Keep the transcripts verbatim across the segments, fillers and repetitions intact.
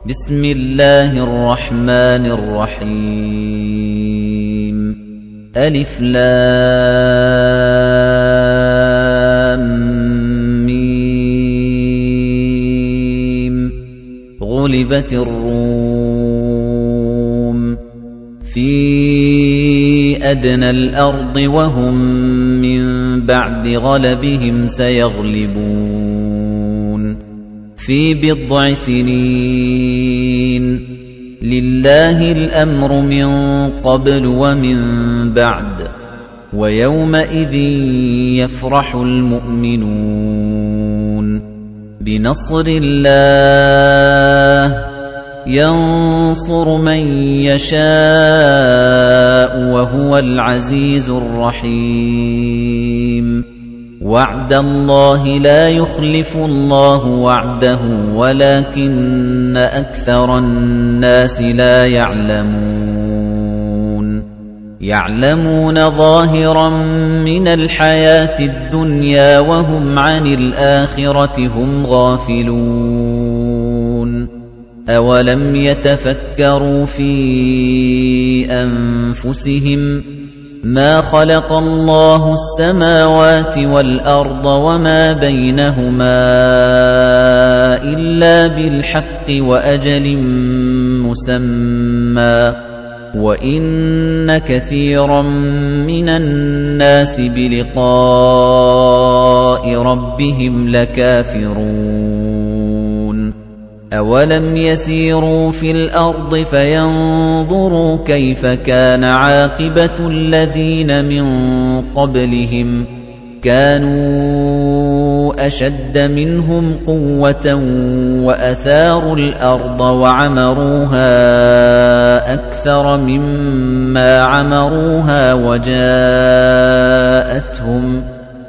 بسم الله الرحمن الرحيم ألف لام ميم غلبت الروم في أدنى الأرض وهم من بعد غلبهم سيغلبون في بضع سنين لله الأمر من قبل ومن بعد ويومئذ يفرح المؤمنون بنصر الله ينصر من يشاء وهو العزيز الرحيم وعد الله لا يخلف الله وعده ولكن أكثر الناس لا يعلمون يعلمون ظاهرا من الحياة الدنيا وهم عن الآخرة هم غافلون أولم يتفكروا في أنفسهم ما خلق الله السماوات والأرض وما بينهما إلا بالحق وأجل مسمى وإن كثيرا من الناس بلقاء ربهم لكافرون أولم يسيروا في الأرض فينظروا كيف كان عاقبة الذين من قبلهم كانوا أشد منهم قوة وأثاروا الأرض وعمروها أكثر مما عمروها وجاءتهم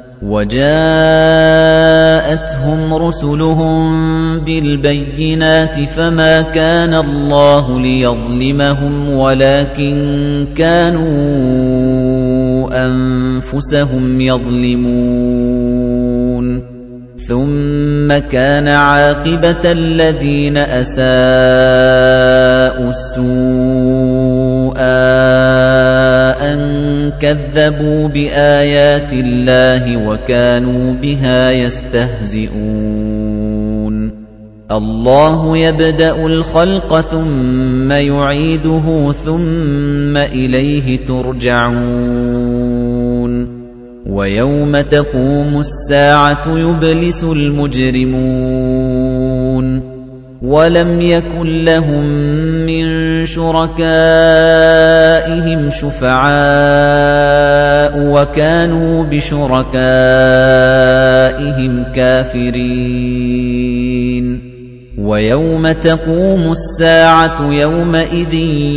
وَجَاءَتْهُمْ رُسُلُهُم بِالْبَيِّنَاتِ فَمَا كَانَ اللَّهُ لِيَظْلِمَهُمْ وَلَكِن كَانُوا أَنفُسَهُمْ يَظْلِمُونَ ثُمَّ كَانَ عَاقِبَةَ الَّذِينَ أَسَاءُوا السُّوءَ أَن كَذَّبُوا بِآيَاتِ اللَّهِ وَكَانُوا بِهَا يَسْتَهْزِئُونَ اللَّهُ يَبْدَأُ الْخَلْقَ ثُمَّ يُعِيدُهُ ثُمَّ إِلَيْهِ تُرْجَعُونَ وَيَوْمَ تَقُومُ السَّاعَةُ يُبْلِسُ الْمُجْرِمُونَ وَلَمْ يَكُنْ لَهُم مِّن شُرَكَائِهِمْ شُفَعَاءُ وَكَانُوا بِشُرَكَائِهِمْ كَافِرِينَ وَيَوْمَ تَقُومُ السَّاعَةُ يَوْمَئِذٍ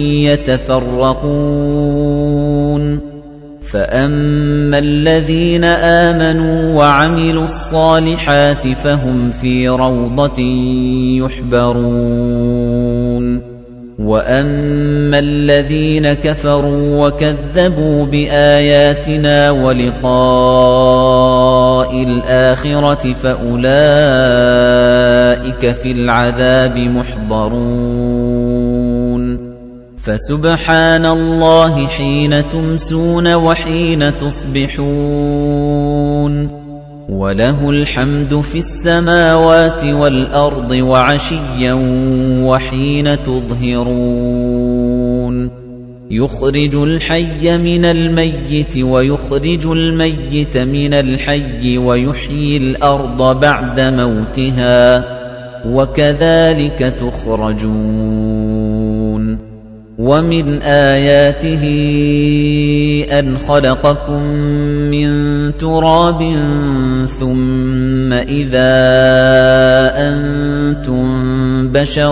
يَتَفَرَّقُونَ فَأَمَّا الَّذِينَ آمَنُوا وَعَمِلُوا الصَّالِحَاتِ فَهُمْ فِي رَوْضَةٍ يُحْبَرُونَ وَأَمَّا الَّذِينَ كَفَرُوا وَكَذَّبُوا بِآيَاتِنَا وَلِقَاءِ الْآخِرَةِ فَأُولَئِكَ فِي الْعَذَابِ مُحْضَرُونَ فَسُبْحَانَ اللَّهِ حِينَ تُمْسُونَ وَحِينَ تُصْبِحُونَ وَلَهُ الْحَمْدُ فِي السَّمَاوَاتِ وَالْأَرْضِ وَعَشِيًّا وَحِينَ تُظْهِرُونَ يُخْرِجُ الْحَيَّ مِنَ الْمَيِّتِ وَيُخْرِجُ الْمَيِّتَ مِنَ الْحَيِّ وَيُحْيِي الْأَرْضَ بَعْدَ مَوْتِهَا وَكَذَلِكَ تُخْرَجُونَ وَمِنْ آيَاتِهِ أَنْ خَلَقَكُم مِّن تُرَابٍ ثُمَّ إِذَا أَنتُم بَشَرٌ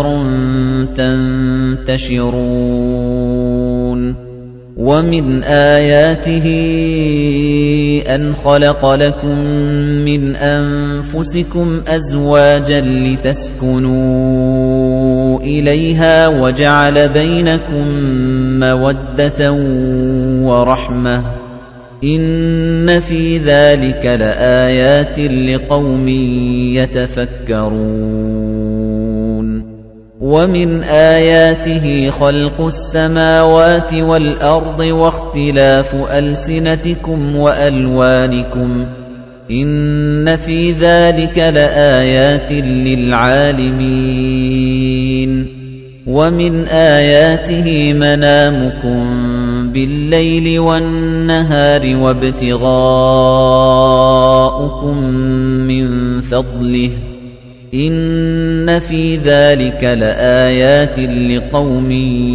تَنتَشِرُونَ وَمِنْ آيَاتِهِ أَنْ خَلَقَ لَكُم مِّنْ أَنفُسِكُمْ أَزْوَاجًا لِتَسْكُنُوا إِلَيْهَا وَجَعَلَ بَيْنَكُم مَّوَدَّةً وَرَحْمَةً إِنَّ فِي ذَلِكَ لَآيَاتٍ لِقَوْمٍ يَتَفَكَّرُونَ وَمِنْ آيَاتِهِ خَلْقُ السَّمَاوَاتِ وَالْأَرْضِ وَاخْتِلَافُ أَلْسِنَتِكُمْ وَأَلْوَانِكُمْ إِنَّ فِي ذَلِكَ لَآيَاتٍ لِلْعَالِمِينَ وَمِنْ آيَاتِهِ مَنَامُكُمْ بِاللَّيْلِ وَالنَّهَارِ وَابْتِغَاؤُكُمْ مِنْ فَضْلِهِ إِنَّ فِي ذَلِكَ لَآيَاتٍ لِقَوْمٍ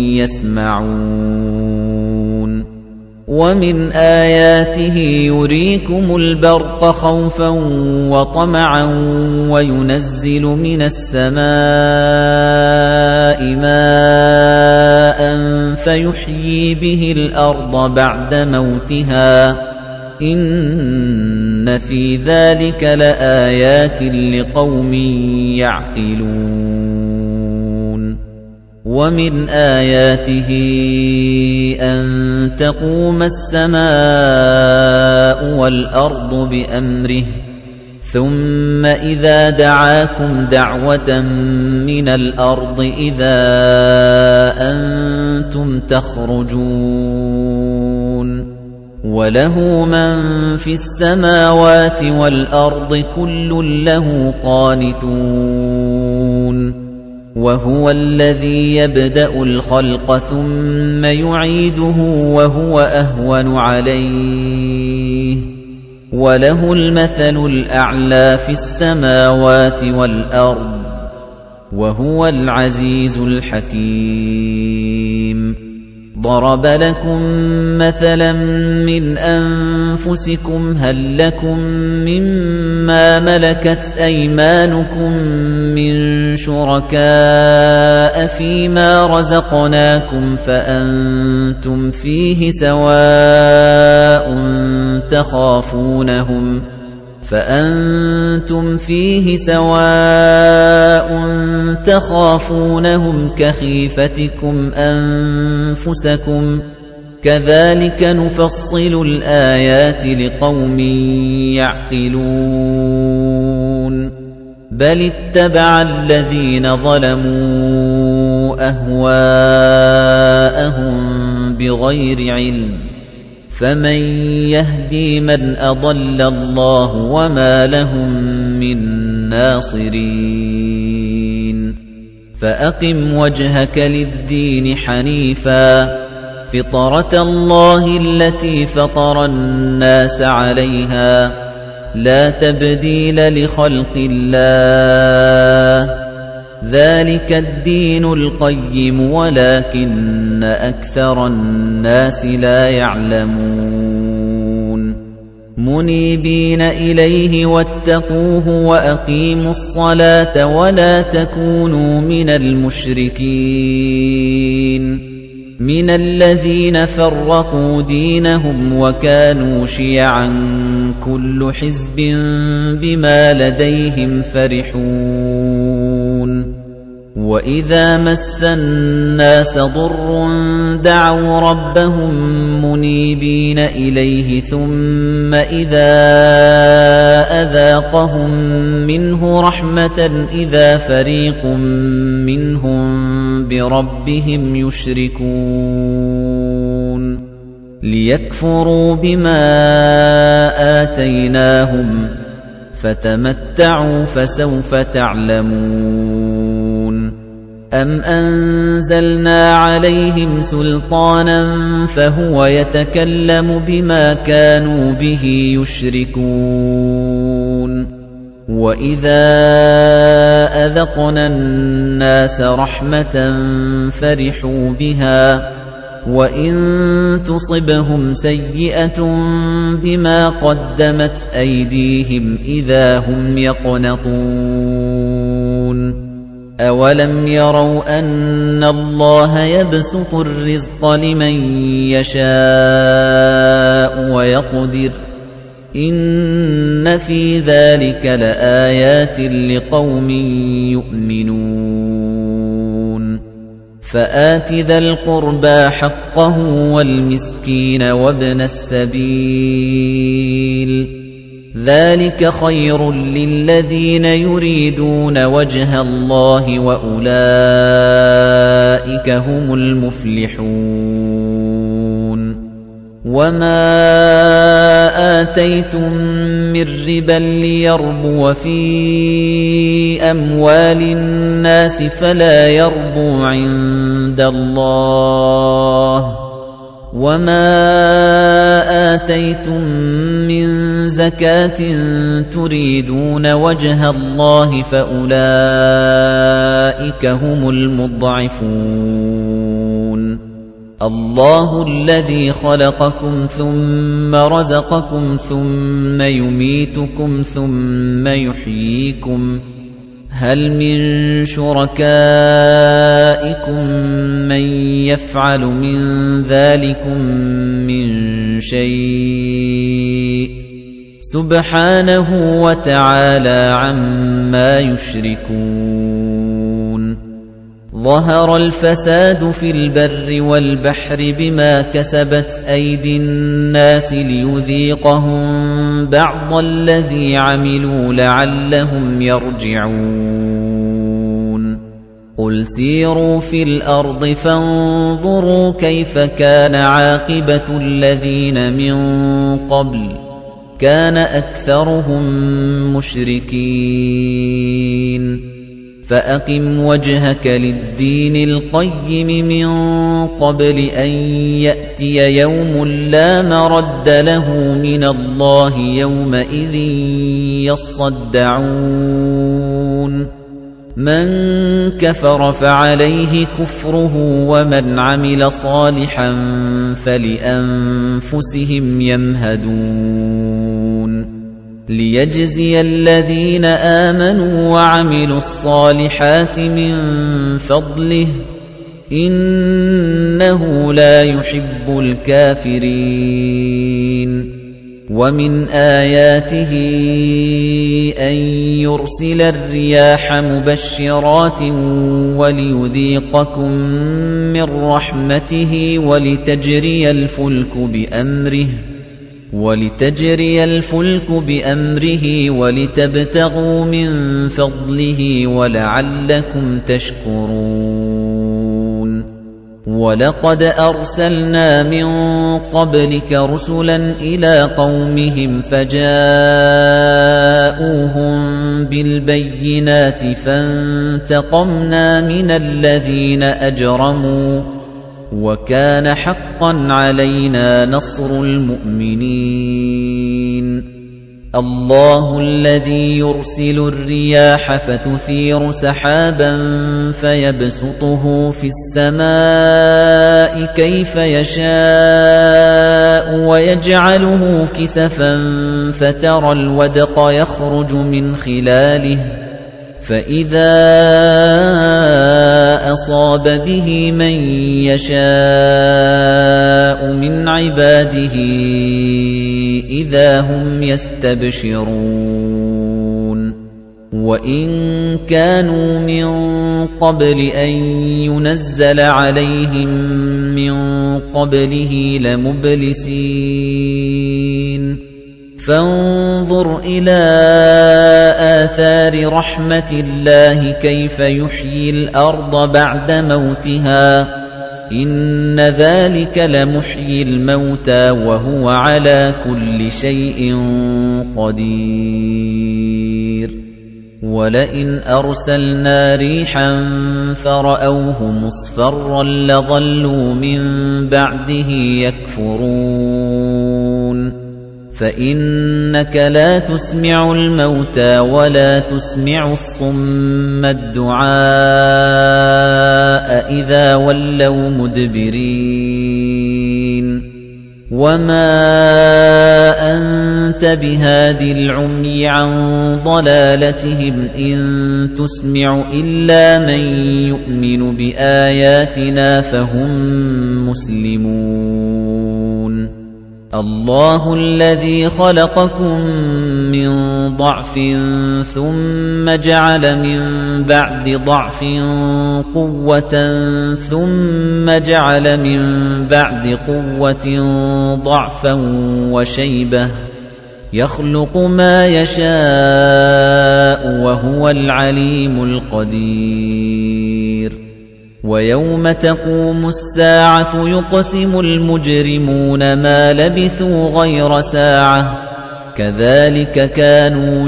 يَسْمَعُونَ وَمِنْ آيَاتِهِ يُرِيكُمُ الْبَرْقَ خَوْفًا وَطَمَعًا وَيُنَزِّلُ مِنَ السَّمَاءِ مَاءً فَيُحْيِي بِهِ الْأَرْضَ بَعْدَ مَوْتِهَا إِنَّ فِي ذَلِكَ لَآيَاتٍ لِقَوْمٍ يَعْقِلُونَ وَمِنْ آيَاتِهِ أَن تَقُومَ السَّمَاءُ وَالْأَرْضُ بِأَمْرِهِ ثُمَّ إِذَا دَعَاكُمْ دَعْوَةً مِنَ الْأَرْضِ إِذَا أَنْتُمْ تَخْرُجُونَ وَلَهُ مَن فِي السَّمَاوَاتِ وَالْأَرْضِ كُلٌّ لَّهُ قَانِتُونَ وَهُوَ الَّذِي يَبْدَأُ الْخَلْقَ ثُمَّ يُعِيدُهُ وَهُوَ أَهْوَنُ عَلَيْهِ وَلَهُ الْمَثَلُ الْأَعْلَى فِي السَّمَاوَاتِ وَالْأَرْضِ وَهُوَ الْعَزِيزُ الْحَكِيمُ ضَرَبَ لَكُم مَّثَلًا مِّنْ أَنفُسِكُمْ هَل لَّكُم مِّمَّا مَلَكَتْ أَيْمَانُكُم مِّن شُرَكَاءَ فِيمَا رَزَقْنَاكُمْ فَأَنتُمْ فِيهِ سَوَاءٌ تَخَافُونَهُمْ فَأَنتُمْ فِيهِ سَوَاءٌ تَخَافُونَهُمْ كَخِيفَتِكُمْ أَنفُسَكُمْ كَذَلِكَ نُفَصِّلُ الْآيَاتِ لِقَوْمٍ يَعْقِلُونَ بَلِ اتَّبَعَ الَّذِينَ ظَلَمُوا أَهْوَاءَهُم بِغَيْرِ عِلْمٍ فَمَن يَهْدِي مَنْ أَضَلَّ اللَّهُ وَمَا لَهُم مِّن نَّاصِرِينَ فَأَقِمْ وَجْهَكَ لِلدِّينِ حَنِيفًا فِطْرَةَ اللَّهِ الَّتِي فَطَرَ النَّاسَ عَلَيْهَا لَا تَبْدِيلَ لِخَلْقِ اللَّهِ ذَلِكَ الدِّينُ الْقَيِّمُ وَلَكِنَّ أَكْثَرَ النَّاسِ لَا يَعْلَمُونَ مُنِيبِينَ إِلَيْهِ وَاتَّقُوهُ وَأَقِيمُوا الصَّلَاةَ وَلَا تَكُونُوا مِنَ الْمُشْرِكِينَ مِنَ الَّذِينَ فَرَّقُوا دِينَهُمْ وَكَانُوا شِيَعًا كُلُّ حِزْبٍ بِمَا لَدَيْهِمْ فَرِحُونَ وَإِذَا مَسَّ النَّاسَ ضُرٌّ دَعَوْا رَبَّهُم مُّنِيبِينَ إِلَيْهِ ثُمَّ إِذَا أَذَاقَهُم مِّنْهُ رَحْمَةً إِذَا فَرِيقٌ مِّنْهُم بِرَبِّهِمْ يُشْرِكُونَ لِيَكْفُرُوا بِمَا آتَيْنَاهُمْ فَتَمَتَّعُوا فَسَوْفَ تَعْلَمُونَ أَمْ أَنزَلْنَا عَلَيْهِمْ سُلْطَانًا فَهُوَ يَتَكَلَّمُ بِمَا كَانُوا بِهِ يُشْرِكُونَ وَإِذَا أَذَقْنَا النَّاسَ رَحْمَةً فَرِحُوا بِهَا وَإِن تُصِبْهُمْ سَيِّئَةٌ بِمَا قَدَّمَتْ أَيْدِيهِمْ إِذَا هُمْ يَقْنَطُونَ أَوَلَمْ يَرَوْا أَنَّ اللَّهَ يَبْسُطُ الرِّزْقَ لِمَن يَشَاءُ وَيَقْدِرُ إِنَّ فِي ذَلِكَ لَآيَاتٍ لِقَوْمٍ يُؤْمِنُونَ فَآتِ ذَا الْقُرْبَى حَقَّهُ وَالْمِسْكِينَ وَابْنَ السَّبِيلِ ذَلِكَ خَيْرٌ لِّلَّذِينَ يُرِيدُونَ وَجْهَ اللَّهِ وَأُولَٰئِكَ هُمُ الْمُفْلِحُونَ وَمَا آتَيْتُم مِّن رِّبًا لِّيَرْبُوَ فِي أَمْوَالِ النَّاسِ فَلَا يَرْبُو عِندَ اللَّهِ وَمَا آتَيْتُم مِّن زَكَاةٍ تُرِيدُونَ وَجْهَ اللَّهِ فَأُولَٰئِكَ هُمُ الْمُضْعِفُونَ اللَّهُ الَّذِي خَلَقَكُمْ ثُمَّ رَزَقَكُمْ ثُمَّ يُمِيتُكُمْ ثُمَّ يُحْيِيكُمْ هَلْ مِن شُرَكَائِكُم مَّن يَفْعَلُ مِن ذَلِكُم مِّن شَيْءٍ سُبْحَانَهُ وَتَعَالَى عَمَّا يُشْرِكُونَ ظَهَرَ الْفَسَادُ فِي الْبَرِّ وَالْبَحْرِ بِمَا كَسَبَتْ أَيْدِي النَّاسِ لِيُذِيقَهُم بَعْضَ الَّذِي عَمِلُوا لَعَلَّهُمْ يَرْجِعُونَ قُلْ سِيرُوا فِي الْأَرْضِ فَانظُرُوا كَيْفَ كَانَ عَاقِبَةُ الَّذِينَ مِن قَبْلُ كَانَ أَكْثَرُهُم مُشْرِكِينَ فَأَقِمْ وَجْهَكَ لِلدِّينِ الْقَيِّمِ مِن قَبْلِ أَن يَأْتِيَ يَوْمٌ لَّا مَرَدَّ لَهُ مِنَ اللَّهِ يَوْمَئِذٍ يَصَّدَّعُونَ مَن كَفَرَ فَعَلَيْهِ كُفْرُهُ وَمَنْ عَمِلَ صَالِحًا فَلِأَنفُسِهِمْ يَمْهَدُونَ لِيَجْزِيَ الَّذِينَ آمَنُوا وَعَمِلُوا الصَّالِحَاتِ مِن فَضْلِهِ إِنَّهُ لَا يُحِبُّ الْكَافِرِينَ وَمِنْ آيَاتِهِ أَن يُرْسِلَ الرِّيَاحَ مُبَشِّرَاتٍ وَلِيُذِيقَكُم مِّن رَّحْمَتِهِ وَلِتَجْرِيَ الْفُلْكُ بِأَمْرِهِ وَلِتَجْرِيَ الْفُلْكُ بِأَمْرِهِ وَلِتَبْتَغُوا مِن فَضْلِهِ وَلَعَلَّكُمْ تَشْكُرُونَ وَلَقَدْ أَرْسَلْنَا مِن قَبْلِكَ رُسُلًا إِلَىٰ قَوْمِهِمْ فَجَاءُوهُم بِالْبَيِّنَاتِ فَانتَقَمْنَا مِنَ الَّذِينَ أَجْرَمُوا وَكَانَ حَقًّا عَلَيْنَا نَصْرُ الْمُؤْمِنِينَ اللَّهُ الَّذِي يُرْسِلُ الرِّيَاحَ فَتُثِيرُ سَحَابًا فَيَبْسُطُهُ فِي السَّمَاءِ كَيْفَ يَشَاءُ وَيَجْعَلُهُ كِسَفًا فَتَرَى الْوَدْقَ يَخْرُجُ مِنْ خِلَالِهِ فَإِذَا أَصَابَ بِهِ مَن يَشَاءُ مِنْ عِبَادِهِ إِذَا هُمْ يَسْتَبْشِرُونَ وَإِن كَانُوا مِن قَبْلِ أَن يُنَزَّلَ عَلَيْهِم مِّن قَبْلِهِ لَمُبْلِسِينَ فانظُرْ إِلَىٰ آثَارِ رَحْمَةِ اللَّهِ كَيْفَ يُحْيِي الْأَرْضَ بَعْدَ مَوْتِهَا إِنَّ ذَلِكَ لَمُحْيِي الْمَوْتَىٰ وَهُوَ عَلَىٰ كُلِّ شَيْءٍ قَدِيرٌ وَلَئِنْ أَرْسَلْنَا رِيحًا فَرَأَوْهُ مُصْفَرًّا لَّظَلُّوا مِن بَعْدِهِ يَكْفُرُونَ فَإِنَّكَ لَا تُسْمِعُ الْمَوْتَىٰ وَلَا تُسْمِعُ الصُّمَّ الدُّعَاءَ إِذَا وَلَّوْا مُدْبِرِينَ وَمَا أَنتَ بِهَادِ الْعُمْيِ عَن ضَلَالَتِهِمْ إِن تُسْمِعُ إِلَّا مَن يُؤْمِنُ بِآيَاتِنَا فَهُم مُّسْلِمُونَ اللَّهُ الَّذِي خَلَقَكُم مِّن ضَعْفٍ ثُمَّ جَعَلَ مِن بَعْدِ ضَعْفٍ قُوَّةً ثُمَّ جَعَلَ مِن بَعْدِ قُوَّةٍ ضَعْفًا وَشَيْبَةً يَخْلُقُ مَا يَشَاءُ وَهُوَ الْعَلِيمُ الْقَدِيرُ وَيَوْمَ تَقُومُ السَّاعَةُ يُقْسِمُ الْمُجْرِمُونَ مَا لَبِثُوا غَيْرَ سَاعَةٍ كَذَلِكَ كَانُوا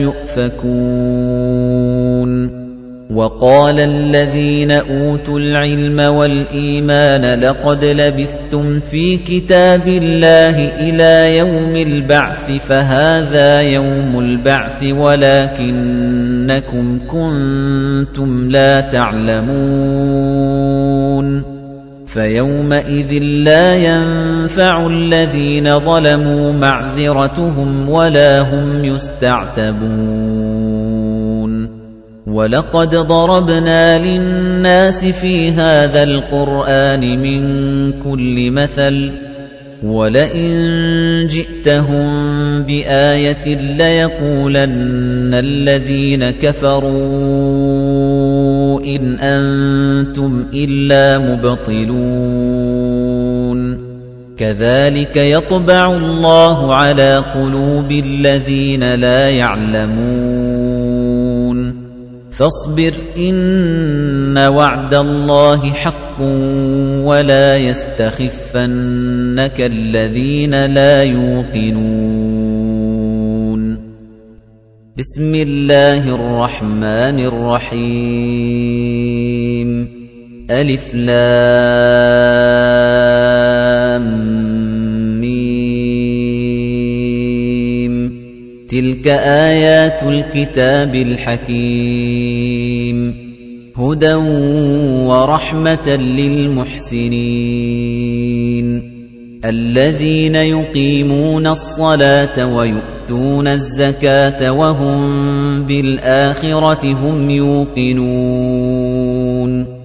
يُؤْفَكُونَ وَقَالَ الَّذِينَ أُوتُوا الْعِلْمَ وَالْإِيمَانَ لَقَدْ لَبِثْتُمْ فِي كِتَابِ اللَّهِ إِلَى يَوْمِ الْبَعْثِ فَهَذَا يَوْمُ الْبَعْثِ وَلَكِنَّكُمْ كُنتُمْ لَا تَعْلَمُونَ فَيَوْمَئِذٍ لَّا يَنفَعُ الَّذِينَ ظَلَمُوا مَعْذِرَتُهُمْ وَلَا هُمْ يُسْتَعْتَبُونَ وَلَقَدْ ضَرَبْنَا لِلنَّاسِ فِي هَذَا الْقُرْآنِ مِنْ كُلِّ مَثَلٍ وَلَئِنْ جِئْتَهُمْ بِآيَةٍ لَيَقُولَنَّ الَّذِينَ كَفَرُوا إِنْ أَنْتُمْ إِلَّا مُبْطِلُونَ كَذَلِكَ يَطْبَعُ اللَّهُ عَلَى قُلُوبِ الَّذِينَ لَا يَعْلَمُونَ فاصبر إن وعد الله حق ولا يستخفنك الذين لا يوقنون بسم الله الرحمن الرحيم ألف لام تِلْكَ آيَاتُ الْكِتَابِ الْحَكِيمِ هُدًى وَرَحْمَةً لِلْمُحْسِنِينَ الَّذِينَ يُقِيمُونَ الصَّلَاةَ وَيُؤْتُونَ الزَّكَاةَ وَهُمْ بِالْآخِرَةِ هُمْ يُوقِنُونَ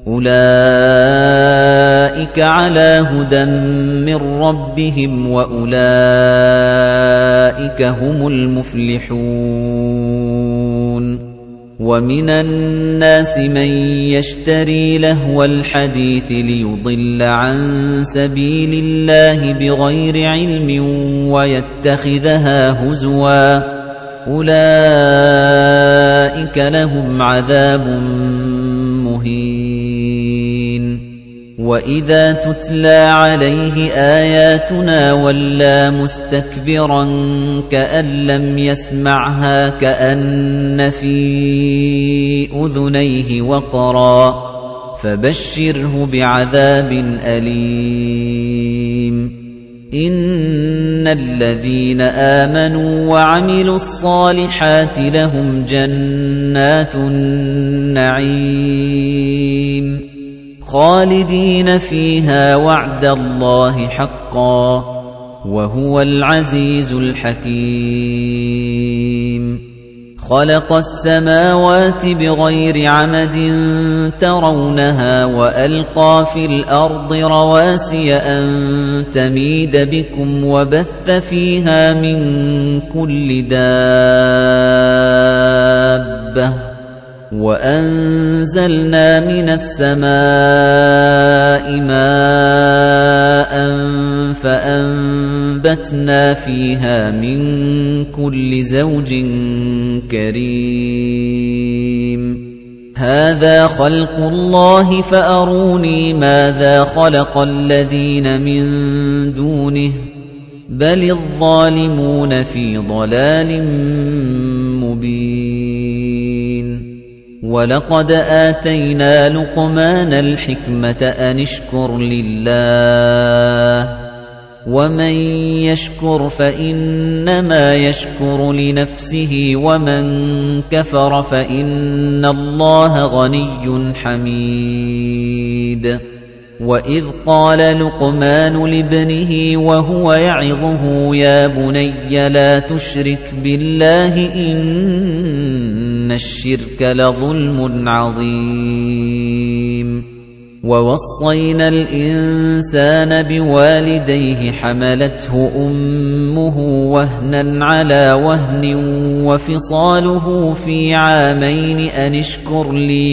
أُولَئِكَ عَلَى هُدًى مِّن رَّبِّهِمْ وَأُولَئِكَ هُمُ الْمُفْلِحُونَ وَمِنَ النَّاسِ مَن يَشْتَرِي لَهْوَ الْحَدِيثِ لِيُضِلَّ عَن سَبِيلِ اللَّهِ بِغَيْرِ عِلْمٍ وَيَتَّخِذَهَا هُزُوًا أُولَئِكَ لَهُمْ عَذَابٌ مُّهِينٌ وَإِذَا تُتْلَى عَلَيْهِ آيَاتُنَا وَلَّى مُسْتَكْبِرًا كَأَن لَّمْ يَسْمَعْهَا كَأَنَّ فِي أُذُنَيْهِ وَقْرًا فَبَشِّرْهُ بِعَذَابٍ أَلِيمٍ إِنَّ الَّذِينَ آمَنُوا وَعَمِلُوا الصَّالِحَاتِ لَهُمْ جَنَّاتُ النَّعِيمِ خالدين فيها وعد الله حقا وهو العزيز الحكيم خلق السماوات بغير عمد ترونها وألقى في الأرض رواسي أن تميد بكم وبث فيها من كل دابة وَأَنزَلْنَا مِنَ السَّمَاءِ مَاءً فَأَنبَتْنَا فِيهَا مِن كُلِّ زَوْجٍ كَرِيمٍ هَذَا خَلْقُ اللَّهِ فَأَرُونِي مَاذَا خَلَقَ الَّذِينَ مِن دُونِهِ بَلِ الظَّالِمُونَ فِي ضَلَالٍ مُبِينٍ وَلَقَدْ آتَيْنَا لُقْمَانَ الْحِكْمَةَ أَنِ اشْكُرْ لِلَّهِ وَمَن يَشْكُرْ فَإِنَّمَا يَشْكُرُ لِنَفْسِهِ وَمَن كَفَرَ فَإِنَّ اللَّهَ غَنِيٌّ حَمِيدٌ وَإِذْ قَالَ لُقْمَانُ لِابْنِهِ وَهُوَ يَعِظُهُ يَا بُنَيَّ لَا تُشْرِكْ بِاللَّهِ إِنَّ الشِّرْكَ لَظُلْمٌ عَظِيمٌ وَوَصَّيْنَا الْإِنسَانَ بِوَالِدَيْهِ حَمَلَتْهُ أُمُّهُ وَهْنًا عَلَى وَهْنٍ وَفِصَالُهُ فِي عَامَيْنِ أَنِ اشْكُرْ لِي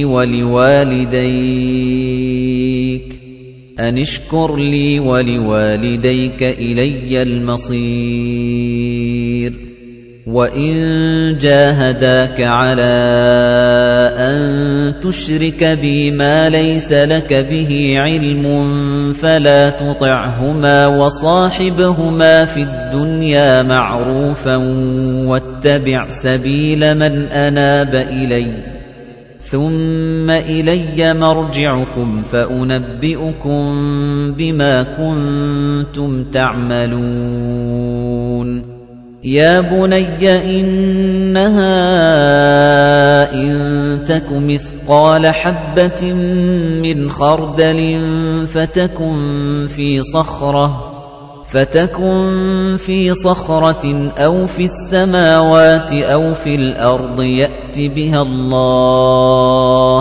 وَلِوَالِدَيْكَ أَنِ اشْكُرْ لِي وَلِوَالِدَيْكَ إِلَيَّ الْمَصِيرُ وَإِن جَاهَدَاكَ عَلَىٰ أَن تُشْرِكَ بِي مَا لَيْسَ لَكَ بِهِ عِلْمٌ فَلَا تُطِعْهُمَا وَصَاحِبْهُمَا فِي الدُّنْيَا مَعْرُوفًا وَاتَّبِعْ سَبِيلَ مَنْ أَنَابَ إِلَيَّ ثُمَّ إِلَيَّ مَرْجِعُكُمْ فَأُنَبِّئُكُم بِمَا كُنتُمْ تَعْمَلُونَ يَا بُنَيَّ إِنَّهَا إِن تَكُ مِثْقَالَ حَبَّةٍ مِّنْ خَرْدَلٍ فَتَكُن فِي صَخْرَةٍ فَتَكُن فِي صَخْرَةٍ أَوْ فِي السَّمَاوَاتِ أَوْ فِي الْأَرْضِ يَأْتِ بِهَا اللَّهُ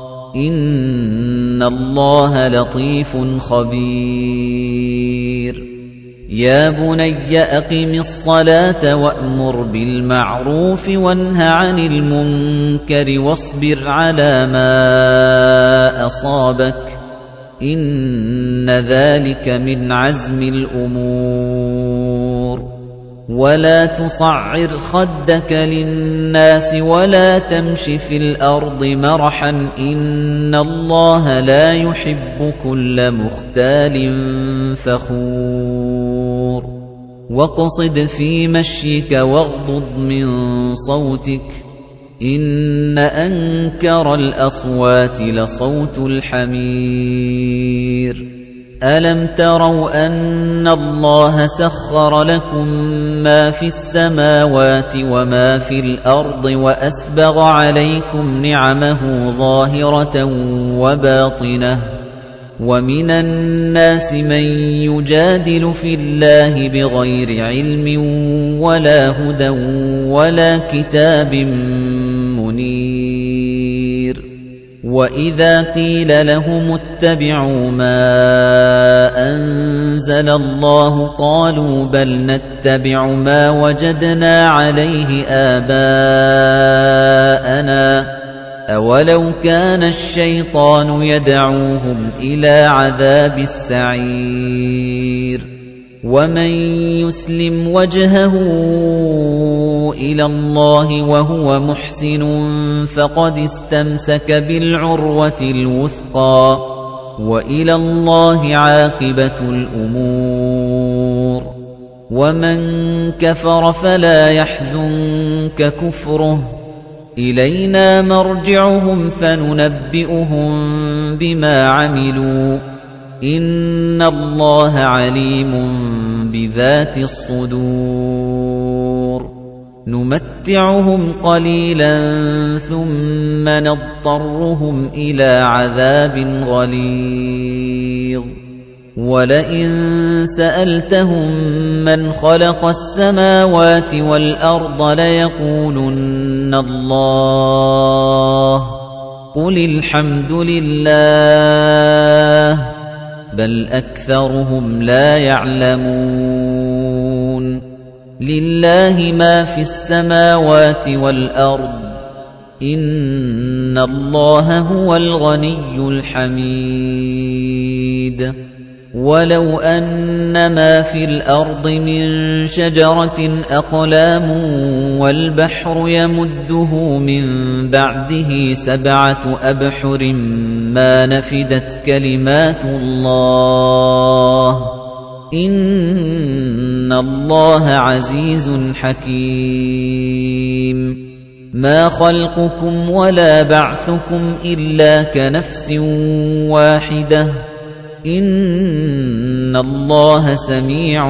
إِنَّ اللَّهَ لَطِيفٌ خَبِيرٌ يَا بُنَيَّ أَقِمِ الصَّلَاةَ وَأْمُرْ بِالْمَعْرُوفِ وَانْهَ عَنِ الْمُنكَرِ وَاصْبِرْ عَلَىٰ مَا أَصَابَكَ إِنَّ ذَلِكَ مِنْ عَزْمِ الْأُمُورِ وَلَا تُصَعِّرْ خَدَّكَ لِلنَّاسِ وَلَا تَمْشِ فِي الْأَرْضِ مَرَحًا ۖ إِنَّ اللَّهَ لَا يُحِبُّ كُلَّ مُخْتَالٍ فَخُورٍ وَاقْصِدْ فِي مَشْيِكَ وَاغْضُضْ مِن صَوْتِكَ ۚ إِنَّ أَنكَرَ الْأَصْوَاتِ لَصَوْتُ الْحَمِيرِ أَلَمْ تَرَوْا أَنَّ اللَّهَ سَخَّرَ لَكُم مَّا فِي السَّمَاوَاتِ وَمَا فِي الْأَرْضِ وَأَسْبَغَ عَلَيْكُمْ نِعَمَهُ ظَاهِرَةً وَبَاطِنَةً ۗ وَمِنَ النَّاسِ مَن يُجَادِلُ فِي اللَّهِ بِغَيْرِ عِلْمٍ وَلَا هُدًى وَلَا كِتَابٍ مُّنِيرٍ وَإِذَا قِيلَ لَهُمُ اتَّبِعُوا مَا أَنزَلَ اللَّهُ قَالُوا بَلْ نَتَّبِعُ مَا وَجَدْنَا عَلَيْهِ آبَاءَنَا ۚ أَوَلَوْ كَانَ الشَّيْطَانُ يَدْعُوهُمْ إِلَىٰ عَذَابِ السَّعِيرِ وَمَن يُسْلِمْ وَجْهَهُ إِلَى اللَّهِ وَهُوَ مُحْسِنٌ فَقَدِ اسْتَمْسَكَ بِالْعُرْوَةِ الْوُثْقَىٰ وَإِلَى اللَّهِ عَاقِبَةُ الْأُمُورِ وَمَن كَفَرَ فَلَا يَحْزُنكَ كُفْرُهُ إِلَيْنَا مَرْجِعُهُمْ فَنُنَبِّئُهُم بِمَا عَمِلُوا إِنَّ اللَّهَ عَلِيمٌ بِذَاتِ الصُّدُورِ نُمَتِّعُهُمْ قَلِيلًا ثُمَّ نَضْطَرُّهُمْ إِلَىٰ عَذَابٍ غَلِيظٍ وَلَئِن سَأَلْتَهُم مَّنْ خَلَقَ السَّمَاوَاتِ وَالْأَرْضَ لَيَقُولُنَّ اللَّهُ ۚ قُلِ الْحَمْدُ لِلَّهِ بَلْ أَكْثَرُهُمْ لَا يَعْلَمُونَ لِلَّهِ مَا فِي السَّمَاوَاتِ وَالْأَرْضِ إِنَّ اللَّهَ هُوَ الْغَنِيُّ الْحَمِيدُ وَلَوْ أَنَّ مَا فِي الْأَرْضِ مِن شَجَرَةٍ أَقْلَامٌ وَالْبَحْرُ يَمُدُّهُ مِن بَعْدِهِ سَبْعَةُ أَبْحُرٍ مَّا نَفِدَتْ كَلِمَاتُ اللَّهِ إِنَّ اللَّهَ عَزِيزٌ حَكِيمٌ مَا خَلْقُكُمْ وَلَا بَعْثُكُمْ إِلَّا كَنَفْسٍ وَاحِدَةٍ إِنَّ اللَّهَ سَمِيعٌ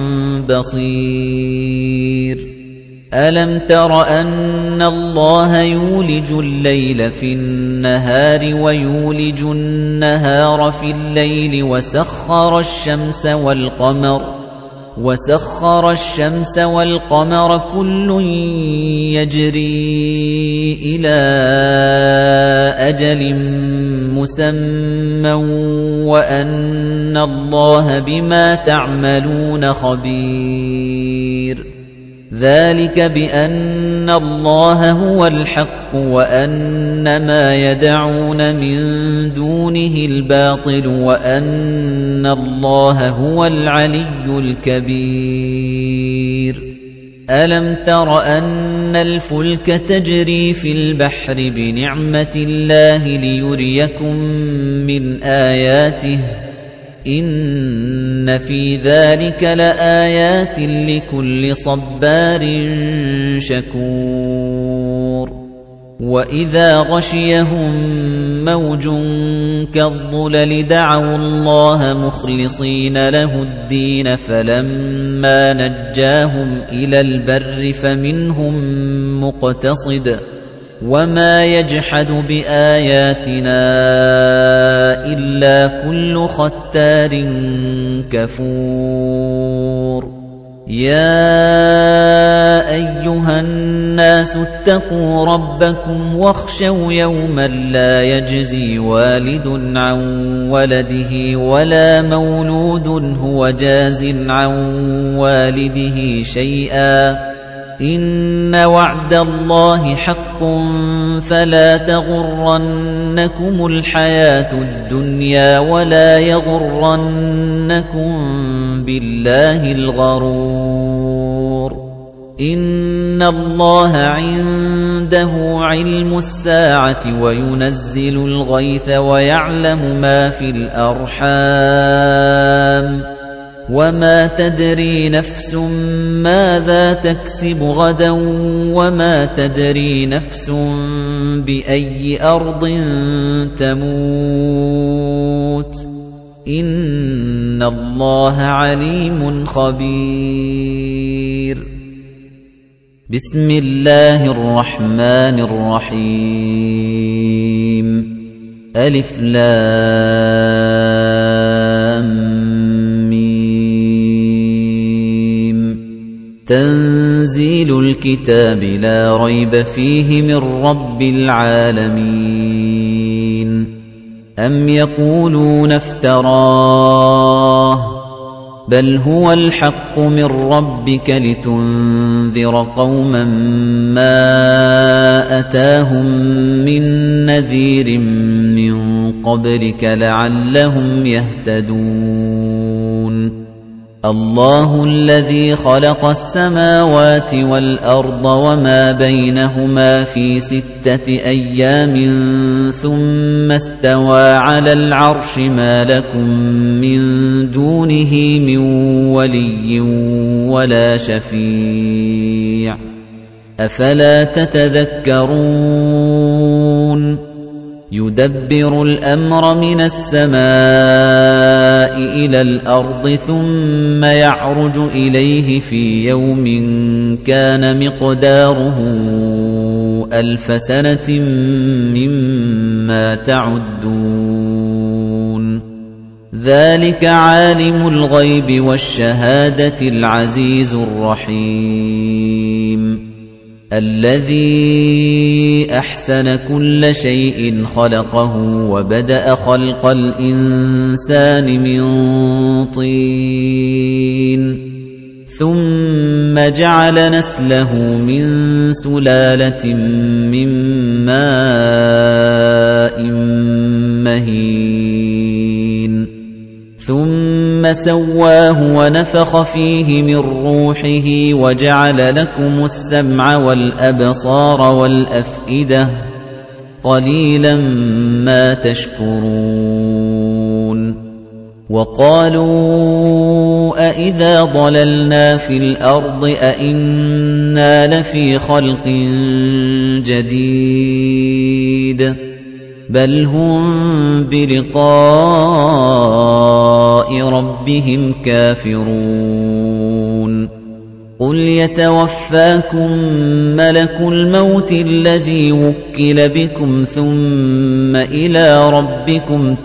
بَصِيرٌ أَلَمْ تَرَ أَنَّ اللَّهَ يُولِجُ اللَّيْلَ فِي النَّهَارِ وَيُولِجُ النَّهَارَ فِي اللَّيْلِ وَسَخَّرَ الشَّمْسَ وَالْقَمَرَ وَسَخَّرَ الشَّمْسَ وَالْقَمَرَ كُلٌّ يَجْرِي إِلَى أَجَلٍ مُّسَمًّى وَأَنَّ اللَّهَ بِمَا تَعْمَلُونَ خَبِيرٌ ذَلِكَ بِأَنَّ اللَّهَ هُوَ الْحَقُّ وَأَنَّ مَا يَدْعُونَ مِن دُونِهِ الْبَاطِلُ وَأَنَّ اللَّهَ هُوَ الْعَلِيُّ الْكَبِيرُ أَلَمْ تَرَ أَنَّ الْفُلْكَ تَجْرِي فِي الْبَحْرِ بِنِعْمَةِ اللَّهِ لِيُرِيَكُم مِّنْ آيَاتِهِ ۚ إِنَّ فِي ذَلِكَ لَآيَاتٍ لِكُلِّ صَبَّارٍ شَكُورٍ وَإِذَا غَشِيَهُم مَّوْجٌ كَالظُّلَلِ دَعَوُا اللَّهَ مُخْلِصِينَ لَهُ الدِّينَ فَلَمَّا نَجَّاهُمْ إِلَى الْبَرِّ فَمِنْهُم مُّقْتَصِدٌ وَمَا يَجْحَدُ بِآيَاتِنَا إِلَّا كُلُّ خَتَّارٍ كَفُورٍ يَا أَيُّهَا النَّاسُ اتَّقُوا رَبَّكُمْ وَاخْشَوْا يَوْمًا لَّا يَجْزِي وَالِدٌ عَن وَلَدِهِ وَلَا مَوْلُودٌ هُوَ جَازٍ عَن وَالِدِهِ شَيْئًا ۚ إِنَّ وَعْدَ اللَّهِ حَقٌّ فَلَا تَغُرَّنَّكُمُ الْحَيَاةُ الدُّنْيَا وَلَا يَغُرَّنَّكُم بِاللَّهِ الْغَرُورُ إِنَّ اللَّهَ عِندَهُ عِلْمُ السَّاعَةِ وَيُنَزِّلُ الْغَيْثَ وَيَعْلَمُ مَا فِي الْأَرْحَامِ وَمَا تَدْرِي نَفْسٌ مَاذَا تَكْسِبُ غَدًا وَمَا تَدْرِي نَفْسٌ بِأَيِّ أَرْضٍ تَمُوتُ إِنَّ اللَّهَ عَلِيمٌ خَبِيرٌ بسم الله الرحمن الرحيم ألف لام تنزيل الكتاب لا ريب فيه من رب العالمين أم يقولون افتراه بل هو الحق من ربك لتنذر قوما ما أتاهم من نذير من قبلك لعلهم يهتدون الله الذي خلق السماوات والأرض وما بينهما في ستة أيام ثم استوى على العرش ما لكم من دونه من ولي ولا شفيع أفلا تتذكرون يُدَبِّرُ الْأَمْرَ مِنَ السَّمَاءِ إِلَى الْأَرْضِ ثُمَّ يَعْرُجُ إِلَيْهِ فِي يَوْمٍ كَانَ مِقْدَارُهُ أَلْفَ سَنَةٍ مِّمَّا تَعُدُّونَ ذَلِكَ عَالِمُ الْغَيْبِ وَالشَّهَادَةِ الْعَزِيزُ الرَّحِيمُ الذي أحسن كل شيء خلقه وبدأ خلق الإنسان من طين ثم جعل نسله من سلالة من ماء مهين ثُمَّ سَوَّاهُ وَنَفَخَ فِيهِ مِن رُّوحِهِ وَجَعَلَ لَكُمُ السَّمْعَ وَالْأَبْصَارَ وَالْأَفْئِدَةَ قَلِيلًا مَا تَشْكُرُونَ وَقَالُوا أَإِذَا ضَلَلْنَا فِي الْأَرْضِ أَإِنَّا لَفِي خَلْقٍ جَدِيدٍ بل هم بلقاء ربهم كافرون قل يتوفاكم ملك الموت الذي وكل بكم ثم إلى ربكم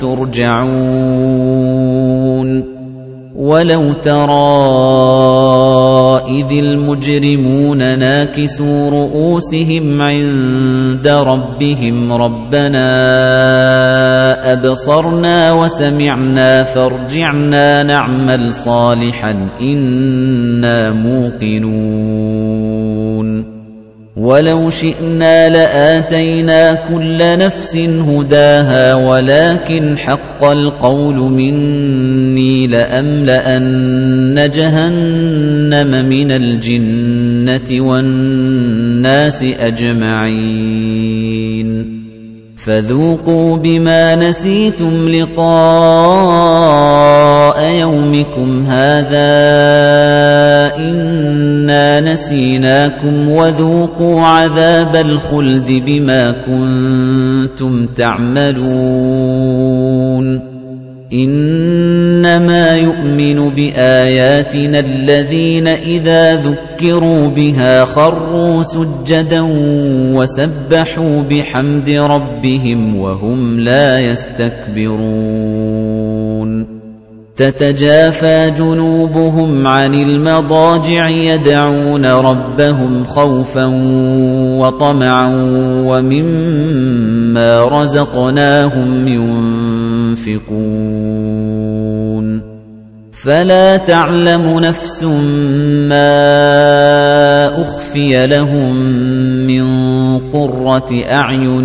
ترجعون ولو ترى إذ المجرمون ناكسوا رؤوسهم عند ربهم ربنا أبصرنا وسمعنا فارجعنا نعمل صالحا إنا موقنون وَلَوْ شِئْنَا لَآتَيْنَا كُلَّ نَفْسٍ هُدَاهَا وَلَكِنْ حَقَّ الْقَوْلُ مِنِّي لَأَمْلَأَنَّ جَهَنَّمَ مِنَ الْجِنَّةِ وَالنَّاسِ أَجْمَعِينَ فَذُوقُوا بِمَا نَسِيتُمْ لِقَاءَ يَوْمِكُمْ هَٰذَا إِنَّا نَسِينَاكُمْ وَذُوقُوا عَذَابَ الْخُلْدِ بِمَا كُنتُمْ تَعْمَلُونَ إِنَّمَا يُؤْمِنُ بِآيَاتِنَا الَّذِينَ إِذَا ذُكِّرُوا بِهَا خَرُّوا سُجَّدًا وَسَبَّحُوا بِحَمْدِ رَبِّهِمْ وَهُمْ لَا يَسْتَكْبِرُونَ تَتَجَافَى جُنُوبُهُمْ عَنِ الْمَضَاجِعِ يَدْعُونَ رَبَّهُمْ خَوْفًا وَطَمَعًا وَمِمَّا رَزَقْنَاهُمْ يُنفِقُونَ فَلَا تَعْلَمُ نَفْسٌ مَّا أُخْفِيَ لَهُم مِّن قُرَّةِ أَعْيُنٍ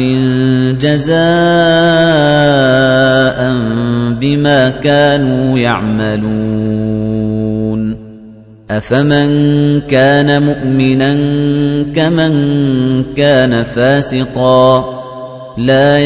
جَزَاءً بِمَا كَانُوا يَعْمَلُونَ أَفَمَن كَانَ مُؤْمِنًا كَمَن كَانَ فَاسِقًا لَّا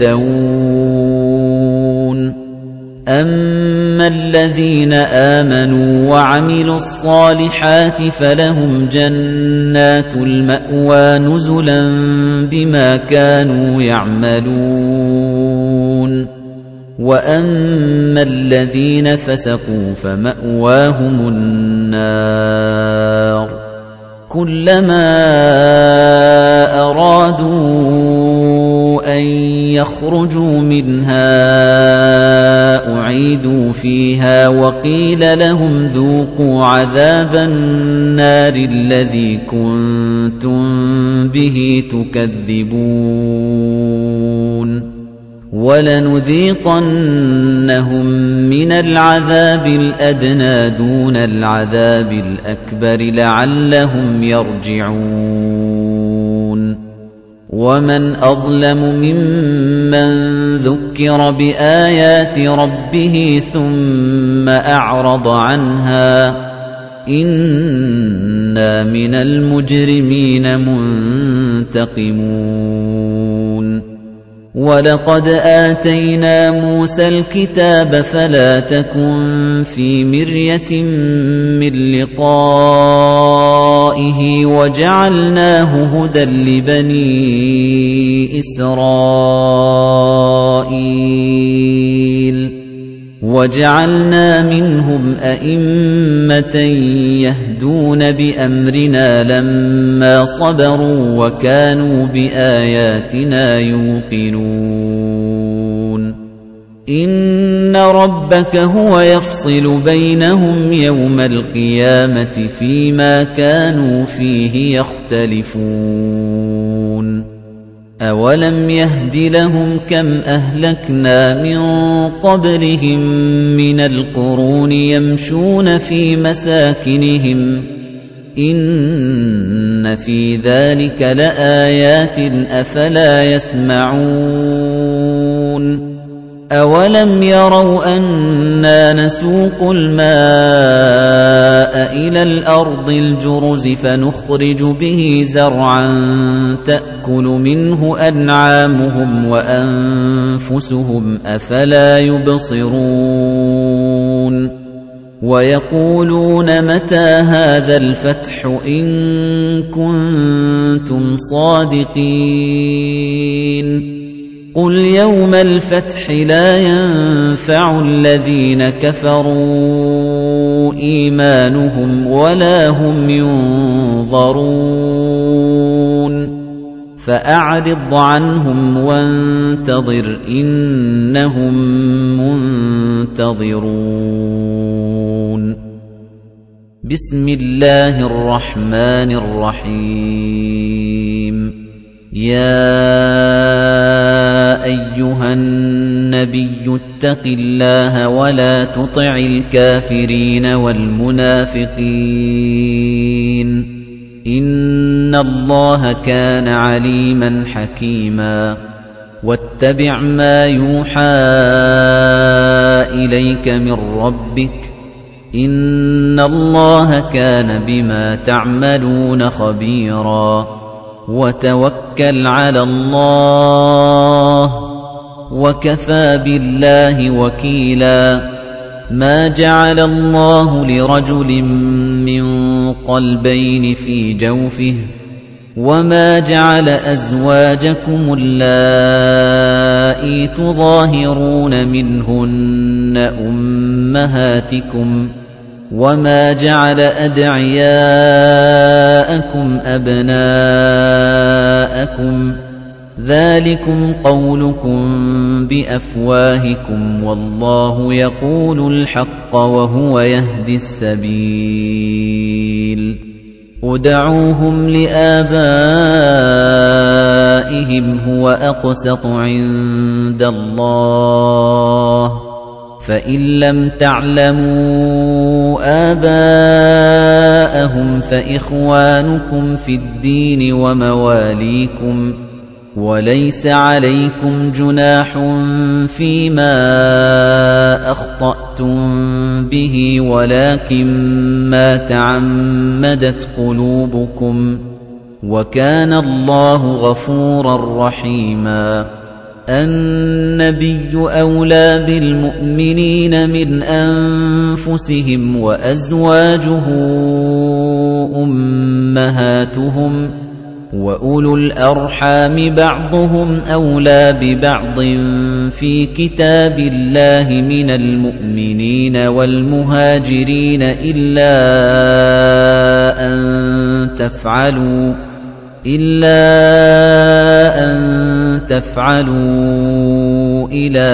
يَسْتَوُونَ أَمَّا الَّذِينَ آمَنُوا وَعَمِلُوا الصَّالِحَاتِ فَلَهُمْ جَنَّاتُ الْمَأْوَىٰ نُزُلًا بِمَا كَانُوا يَعْمَلُونَ وَأَمَّا الَّذِينَ فَسَقُوا فَمَأْوَاهُمُ النَّارُ كُلَّمَا أَرَادُوا أَن يَخْرُجُوا مِنْهَا أُعِيدُوا فِيهَا وَقِيلَ لَهُمْ ذُوقُوا عَذَابَ النَّارِ الَّذِي كُنتُم بِهِ تُكَذِّبُونَ وَلَنُذِيقَنَّهُم مِّنَ الْعَذَابِ الْأَدْنَىٰ دُونَ الْعَذَابِ الْأَكْبَرِ لَعَلَّهُمْ يَرْجِعُونَ وَمَنْ أَظْلَمُ مِمَّن ذُكِّرَ بِآيَاتِ رَبِّهِ ثُمَّ أَعْرَضَ عَنْهَا إِنَّا مِنَ الْمُجْرِمِينَ مُنتَقِمُونَ وَلَقَدْ آتَيْنَا مُوسَى الْكِتَابَ فَلَا تَكُن فِي مِرْيَةٍ مِّن لِّقَائِهِ وَجَعَلْنَاهُ هُدًى لِّبَنِي إِسْرَائِيلَ وَجَعَلْنَا مِنْهُمْ أَئِمَّةً يَهْدُونَ بِأَمْرِنَا لَمَّا صَبَرُوا وَكَانُوا بِآيَاتِنَا يُوقِنُونَ إِنَّ رَبَّكَ هُوَ يَفْصِلُ بَيْنَهُمْ يَوْمَ الْقِيَامَةِ فِيمَا كَانُوا فِيهِ يَخْتَلِفُونَ أَوَلَمْ يَهْدِ لَهُمْ كَمْ أَهْلَكْنَا مِن قَبْلِهِم مِّنَ الْقُرُونِ يَمْشُونَ فِي مَسَاكِنِهِمْ إِنَّ فِي ذَلِكَ لَآيَاتٍ أَفَلَا يَسْمَعُونَ أَوَلَمْ يَرَوْا أَنَّا نَسُوقُ الْمَاءَ إِلَى الْأَرْضِ الْجُرُزِ فَنُخْرِجُ بِهِ زَرْعًا تَأْكُلُ مِنْهُ أَنْعَامُهُمْ وَأَنفُسُهُمْ أَفَلَا يُبْصِرُونَ وَيَقُولُونَ مَتَى هَذَا الْفَتْحُ إِن كُنتُمْ صَادِقِينَ قُلْ يَوْمَ الْفَتْحِ لَا يَنفَعُ الَّذِينَ كَفَرُوا إِيمَانُهُمْ وَلَا هُمْ يُنظَرُونَ فَأَعْرِضْ عَنْهُمْ وَانتَظِرْ إِنَّهُمْ مُنتَظِرُونَ بِسْمِ اللَّهِ الرَّحْمَنِ الرَّحِيمِ يَا أَيُّهَا النَّبِيُّ اتَّقِ اللَّهَ وَلَا تُطِعِ الْكَافِرِينَ وَالْمُنَافِقِينَ إِنَّ اللَّهَ كَانَ عَلِيمًا حَكِيمًا وَاتَّبِعْ مَا يُوحَىٰ إِلَيْكَ مِن رَّبِّكَ إِنَّ اللَّهَ كَانَ بِمَا تَعْمَلُونَ خَبِيرًا وَتَوَكَّلْ عَلَى اللَّهِ وَكَفَىٰ بِاللَّهِ وَكِيلًا مَا جَعَلَ اللَّهُ لِرَجُلٍ مِّن قَلْبَيْنِ فِي جَوْفِهِ وَمَا جَعَلَ أَزْوَاجَكُمُ اللَّائِي تُظَاهِرُونَ مِنْهُنَّ أُمَّهَاتِكُمْ وَمَا جَعَلَ أَدْعِيَاءَكُمْ أَبْنَاءَكُمْ ذَلِكُمْ قَوْلُكُمْ بِأَفْوَاهِكُمْ وَاللَّهُ يَقُولُ الْحَقَّ وَهُوَ يَهْدِي السَّبِيلَ ادْعُوهُمْ لِآبَائِهِمْ هُوَ أَقْسَطُ عِندَ اللَّهِ فَإِن لَّمْ تَعْلَمُوا آبَاءَهُمْ فَإِخْوَانُكُمْ فِي الدِّينِ وَمَوَالِيكُمْ وَلَيْسَ عَلَيْكُمْ جُنَاحٌ فِيمَا أَخْطَأْتُم بِهِ وَلَكِن مَّا تَعَمَّدَتْ قُلُوبُكُمْ وَكَانَ اللَّهُ غَفُورًا رَّحِيمًا النَّبِيُّ أَوْلَىٰ بِالْمُؤْمِنِينَ مِنْ أَنفُسِهِمْ وَأَزْوَاجُهُ أُمَّهَاتُهُمْ وَأُولُو الْأَرْحَامِ بَعْضُهُمْ أَوْلَىٰ بِبَعْضٍ فِي كِتَابِ اللَّهِ مِنَ الْمُؤْمِنِينَ وَالْمُهَاجِرِينَ إِلَّا أَن تَفْعَلُوا إِلَّا أَن تَفْعَلُوا إِلَىٰ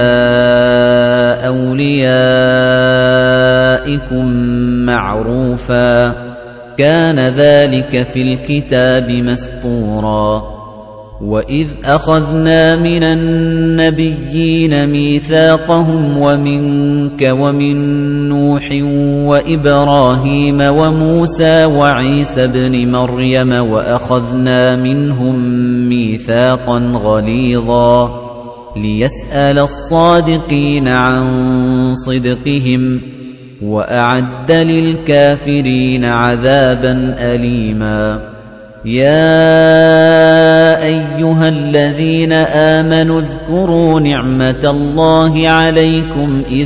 أَوْلِيَائِكُم مَّعْرُوفًا كَانَ ذَلِكَ فِي الْكِتَابِ مَسْطُورًا وَإِذْ أَخَذْنَا مِنَ النَّبِيِّينَ مِيثَاقَهُمْ وَمِنكَ وَمِن نُّوحٍ وَإِبْرَاهِيمَ وَمُوسَىٰ وَعِيسَى ابْنِ مَرْيَمَ وَأَخَذْنَا مِنْهُم مِّيثَاقًا غَلِيظًا لِيَسْأَلَ الصَّادِقِينَ عَن صِدْقِهِمْ وَأَعَدَّ لِلْكَافِرِينَ عَذَابًا أَلِيمًا يَا أَيُّهَا الَّذِينَ آمَنُوا اذْكُرُوا نِعْمَةَ اللَّهِ عَلَيْكُمْ إِذْ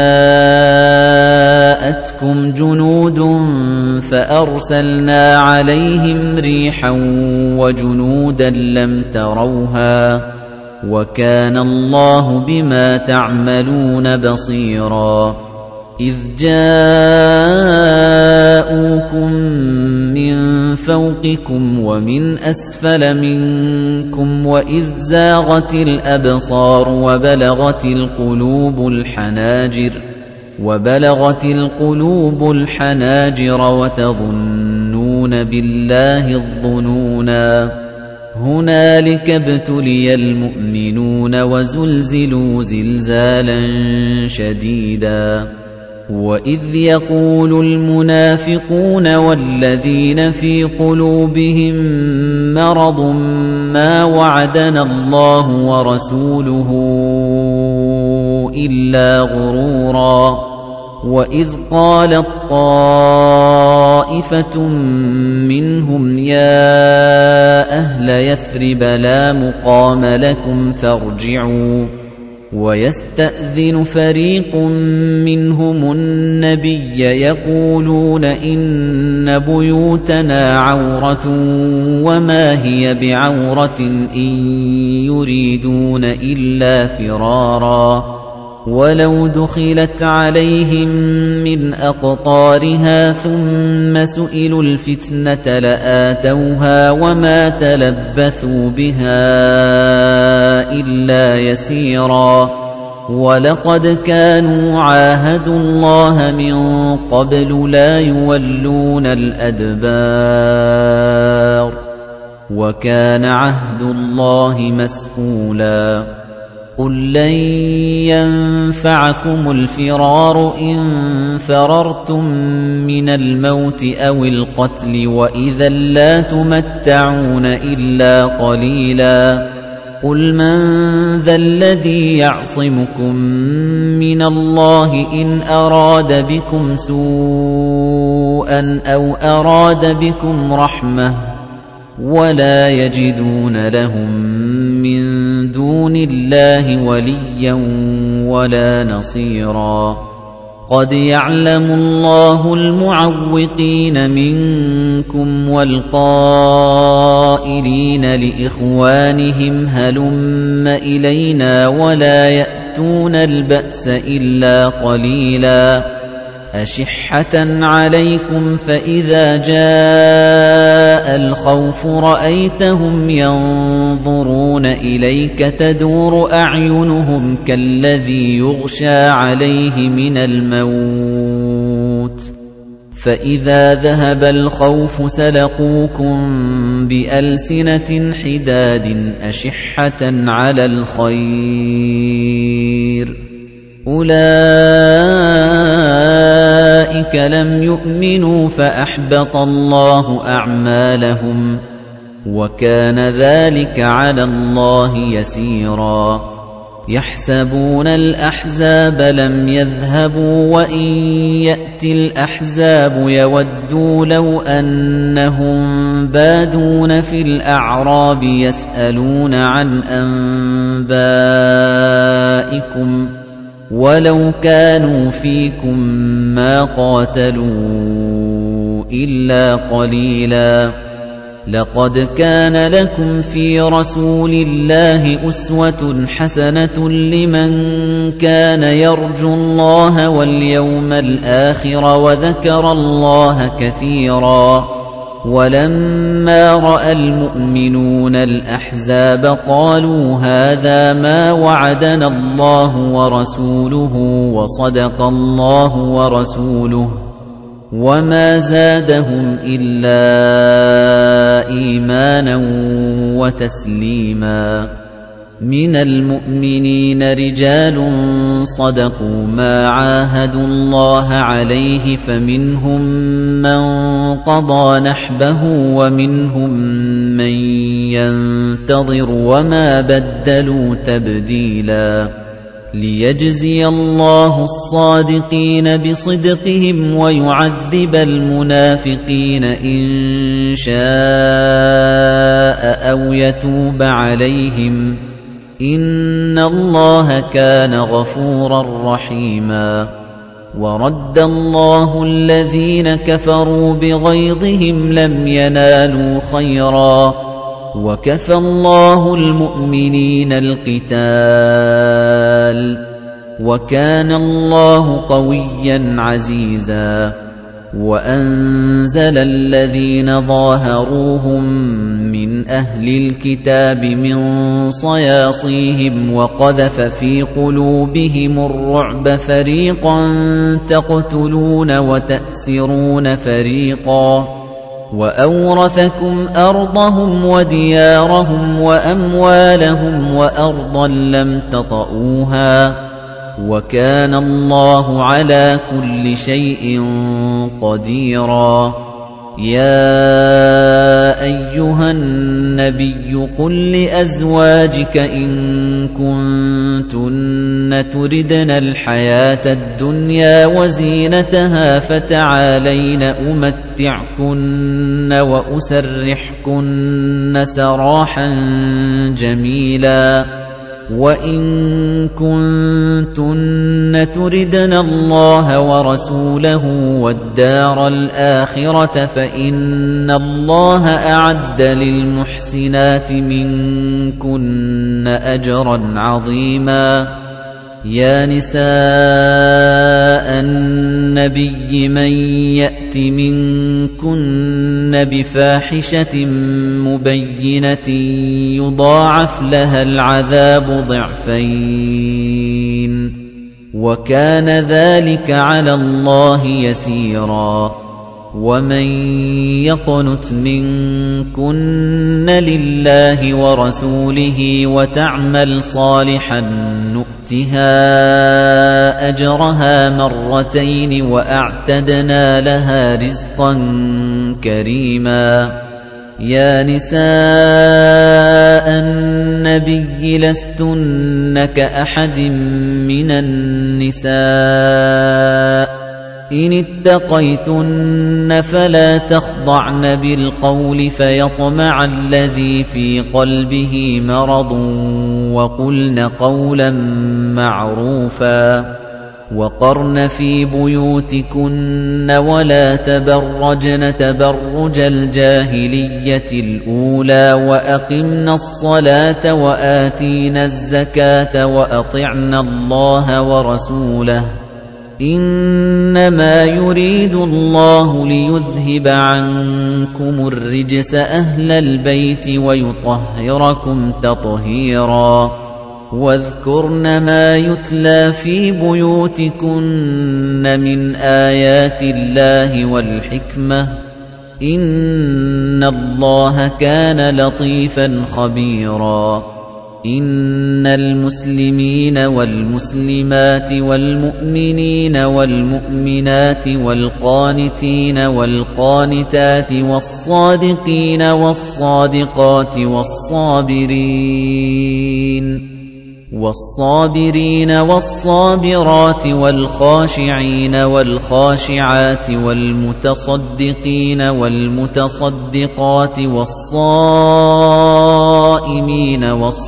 جَاءَتْكُمْ جُنُودٌ فَأَرْسَلْنَا عَلَيْهِمْ رِيحًا وَجُنُودًا لَّمْ تَرَوْهَا وَكَانَ اللَّهُ بِمَا تَعْمَلُونَ بَصِيرًا إِذْ جَاءُوكُم مِّن فَوْقِكُمْ وَمِنْ أَسْفَلَ مِنكُمْ وَإِذْ زَاغَتِ الْأَبْصَارُ وَبَلَغَتِ الْقُلُوبُ الْحَنَاجِرَ وَبَلَغَتِ الْقُلُوبُ الْحَنَاجِرَ وَتَظُنُّونَ بِاللَّهِ الظُّنُونَا هُنَالِكَ ابْتُلِيَ الْمُؤْمِنُونَ وَزُلْزِلُوا زِلْزَالًا شَدِيدًا وَإِذْ يَقُولُ الْمُنَافِقُونَ وَالَّذِينَ فِي قُلُوبِهِم مَّرَضٌ مَّا وَعَدَنَا اللَّهُ وَرَسُولُهُ إِلَّا غُرُورًا وَإِذْ قَالَت طَّائِفَةٌ مِّنْهُمْ يَا أَهْلَ يَثْرِبَ لَا مُقَامَ لَكُمْ فَارْجِعُوا وَيَسْتَأْذِنُ فَرِيقٌ مِّنْهُمُ النَّبِيَّ يَقُولُونَ إِنَّ بُيُوتَنَا عَوْرَةٌ وَمَا هِيَ بِعَوْرَةٍ إِن يُرِيدُونَ إِلَّا فِرَارًا وَلَوْ دُخِلَتْ عَلَيْهِم مِّنْ أَقْطَارِهَا ثُمَّ سُئِلُوا الْفِتْنَةَ لَآتَوْهَا وَمَا تَلَبَّثُوا بِهَا إِلَّا يَسِيرًا وَلَقَدْ كَانُوا عَاهَدُوا اللَّهَ مِن قَبْلُ لَا يُوَلُّونَ الْأَدْبَارَ وَكَانَ عَهْدُ اللَّهِ مَسْئُولًا قُل لَّن يَنفَعَكُمُ الْفِرَارُ إِن فَرَرْتُم مِّنَ الْمَوْتِ أَوِ الْقَتْلِ وَإِذًا لَّا تُمَتَّعُونَ إِلَّا قَلِيلًا قُلْ مَن ذَا الَّذِي يَعْصِمُكُم مِّنَ اللَّهِ إِنْ أَرَادَ بِكُمْ سُوءًا أَوْ أَرَادَ بِكُمْ رَحْمَةً وَلَا يَجِدُونَ لَهُم مِّن دُونِ اللَّهِ وَلِيًّا وَلَا نَصِيرًا قَدْ يَعْلَمُ اللَّهُ الْمُعَوِّقِينَ مِنكُمْ وَالْقَائِلِينَ لِإِخْوَانِهِمْ هَلُمَّ إِلَيْنَا وَلَا يَأْتُونَ الْبَأْسَ إِلَّا قَلِيلًا أَشِحَّةً عَلَيْكُمْ فَإِذَا جَاءَ الْخَوْفُ رَأَيْتَهُمْ يَنظُرُونَ إِلَيْكَ تَدُورُ أَعْيُنُهُمْ كَالَّذِي يُغْشَىٰ عَلَيْهِ مِنَ الْمَوْتِ فَإِذَا ذَهَبَ الْخَوْفُ سَلَقُوكُم بِأَلْسِنَةٍ حِدَادٍ أَشِحَّةً عَلَى الْخَيْرِ أُولَئِكَ لَمْ يُؤْمِنُوا فَأَحْبَطَ اللَّهُ أَعْمَالَهُمْ وَكَانَ ذَلِكَ عَلَى اللَّهِ يَسِيرًا يَحْسَبُونَ الْأَحْزَابَ لَمْ يَذْهَبُوا وَإِن يَأْتِ الْأَحْزَابُ يَوَدُّوا لَوْ أَنَّهُم بَادُونَ فِي الْأَعْرَابِ يَسْأَلُونَ عَنْ أَنبَائِكُمْ وَلَوْ كَانُوا فِيكُم مَّا قَاتَلُوا إِلَّا قَلِيلًا لَقَدْ كَانَ لَكُمْ فِي رَسُولِ اللَّهِ أُسْوَةٌ حَسَنَةٌ لِّمَن كَانَ يَرْجُو اللَّهَ وَالْيَوْمَ الْآخِرَ وَذَكَرَ اللَّهَ كَثِيرًا وَلَمَّا رَأَى الْمُؤْمِنُونَ الْأَحْزَابَ قَالُوا هَذَا مَا وَعَدَنَا اللَّهُ وَرَسُولُهُ وَصَدَقَ اللَّهُ وَرَسُولُهُ وَمَا زَادَهُمْ إِلَّا إِيمَانًا وَتَسْلِيمًا مِنَ الْمُؤْمِنِينَ رِجَالٌ صَدَقُوا مَا عَاهَدُوا اللَّهَ عَلَيْهِ فَمِنْهُم مَّن قَضَىٰ نَحْبَهُ وَمِنْهُم مَّن يَنتَظِرُ وَمَا بَدَّلُوا تَبْدِيلًا لِيَجْزِيَ اللَّهُ الصَّادِقِينَ بِصِدْقِهِمْ وَيُعَذِّبَ الْمُنَافِقِينَ إِن شَاءَ أَوْ يَتُوبَ عَلَيْهِمْ إِنَّ اللَّهَ كَانَ غَفُورًا رَّحِيمًا وَرَدَّ اللَّهُ الَّذِينَ كَفَرُوا بِغَيْظِهِمْ لَمْ يَنَالُوا خَيْرًا وَكَفَى اللَّهُ الْمُؤْمِنِينَ الْقِتَالَ وَكَانَ اللَّهُ قَوِيًّا عَزِيزًا وَأَنزَلَ الَّذِينَ ظَاهَرُوهُم مِّنْ أَهْلِ الْكِتَابِ مِنْ صَيَاصِيهِمْ وَقَذَفَ فِي قُلُوبِهِمُ الرُّعْبَ فَرِيقًا تَقْتُلُونَ وَتَأْسِرُونَ فَرِيقًا وَأَوْرَثَكُمْ أَرْضَهُمْ وَدِيَارَهُمْ وَأَمْوَالَهُمْ وَأَرْضًا لَّمْ تَطَئُوهَا وَكَانَ اللَّهُ عَلَى كُلِّ شَيْءٍ قَدِيرًا يَا أَيُّهَا النَّبِيُّ قُل لِّأَزْوَاجِكَ إِن كُنتُنَّ تُرِدْنَ الْحَيَاةَ الدُّنْيَا وَزِينَتَهَا فَتَعَالَيْنَ أُمَتِّعْكُنَّ وَأُسَرِّحْكُنَّ سَرَاحًا جَمِيلًا وَإِن كُنتُنَّ تُرِدْنَ اللَّهَ وَرَسُولَهُ وَالدَّارَ الْآخِرَةَ فَإِنَّ اللَّهَ أَعَدَّ لِلْمُحْسِنَاتِ مِنكُنَّ أَجْرًا عَظِيمًا يَا نِسَاءَ النَّبِيِّ مَن يَأْتِ مِنكُنَّ بِفَاحِشَةٍ مُبَيِّنَةٍ يُضَاعَفْ لَهَا الْعَذَابُ ضِعْفَيْنِ وَكَانَ ذَلِكَ عَلَى اللَّهِ يَسِيرًا وَمَن يَقْنُتْ مِنكُنَّ لِلَّهِ وَرَسُولِهِ وَتَعْمَلْ صَالِحًا نُؤْتِهَا أَجْرَهَا مَرَّتَيْنِ وَأَعْتَدْنَا لَهَا رِزْقًا كَرِيمًا. يَا نِسَاءَ النَّبِيِّ لَسْتُنَّ كَأَحَدٍ مِّنَ النِّسَاءِ إِنِ اتَّقَيْتُنَّ فَلَا تَخْضَعْنَ بِالْقَوْلِ فَيَطْمَعَ الَّذِي فِي قَلْبِهِ مَرَضٌ وَقُلْنَ قَوْلًا مَّعْرُوفًا وَقَرْنَ فِي بُيُوتِكُنَّ وَلَا تَبَرَّجْنَ تَبَرُّجَ الْجَاهِلِيَّةِ الْأُولَى وَأَقِمْنَ الصَّلَاةَ وَآتِينَ الزَّكَاةَ وَأَطِعْنَ اللَّهَ وَرَسُولَهُ إِنَّمَا يُرِيدُ اللَّهُ لِيُذْهِبَ عَنكُمُ الرِّجْسَ أَهْلَ الْبَيْتِ وَيُطَهِّرَكُمْ تَطْهِيرًا. وَاذْكُرْنَ مَا يُتْلَى فِي بُيُوتِكُنَّ مِنْ آيَاتِ اللَّهِ وَالْحِكْمَةِ إِنَّ اللَّهَ كَانَ لَطِيفًا خَبِيرًا. إِنَّ الْمُسْلِمِينَ وَالْمُسْلِمَاتِ وَالْمُؤْمِنِينَ وَالْمُؤْمِنَاتِ وَالْقَانِتِينَ وَالْقَانِتَاتِ وَالصَّادِقِينَ وَالصَّادِقَاتِ وَالصَّابِرِينَ وَالصَّابِرِينَ وَالصَّابِرَاتِ وَالْخَاشِعِينَ وَالْخَاشِعَاتِ وَالْمُتَصَدِّقِينَ وَالْمُتَصَدِّقَاتِ وَالصَّائِمِينَ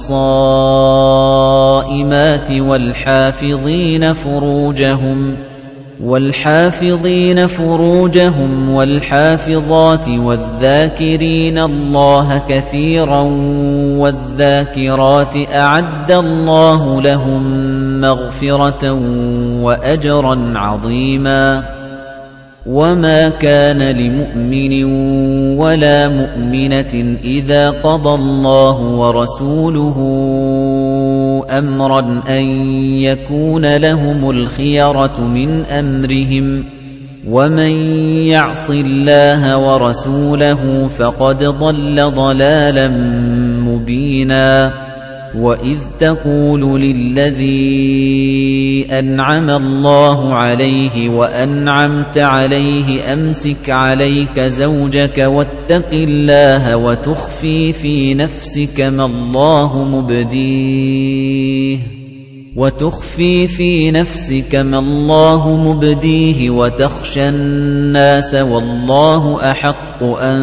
وَالصَّائِمَاتِ وَالْحَافِظِينَ فُرُوجَهُمْ وَالْحَافِظِينَ فُرُوجَهُمْ وَالْحَافِظَاتِ وَالذَّاكِرِينَ اللَّهَ كَثِيرًا وَالذَّاكِرَاتِ أَعَدَّ اللَّهُ لَهُم مَّغْفِرَةً وَأَجْرًا عَظِيمًا. وَمَا كَانَ لِمُؤْمِنٍ وَلَا مُؤْمِنَةٍ إِذَا قَضَى اللَّهُ وَرَسُولُهُ أَمْرًا أَن يَكُونَ لَهُمُ الْخِيَرَةُ مِنْ أَمْرِهِمْ وَمَن يَعْصِ اللَّهَ وَرَسُولَهُ فَقَدْ ضَلَّ ضَلَالًا مُبِينًا. وَإِذْ تَقُولُ لِلَّذِي أَنْعَمَ اللَّهُ عَلَيْهِ وَأَنْعَمْتَ عَلَيْهِ أَمْسِكْ عَلَيْكَ زَوْجَكَ وَاتَّقِ اللَّهَ وَتُخْفِي فِي نَفْسِكَ مَا اللَّهُ مُبْدِيهِ وَتُخْفِي فِي نَفْسِكَ مَا اللَّهُ مُبْدِيهِ وَتَخْشَى النَّاسَ وَاللَّهُ أَحَقُّ أَن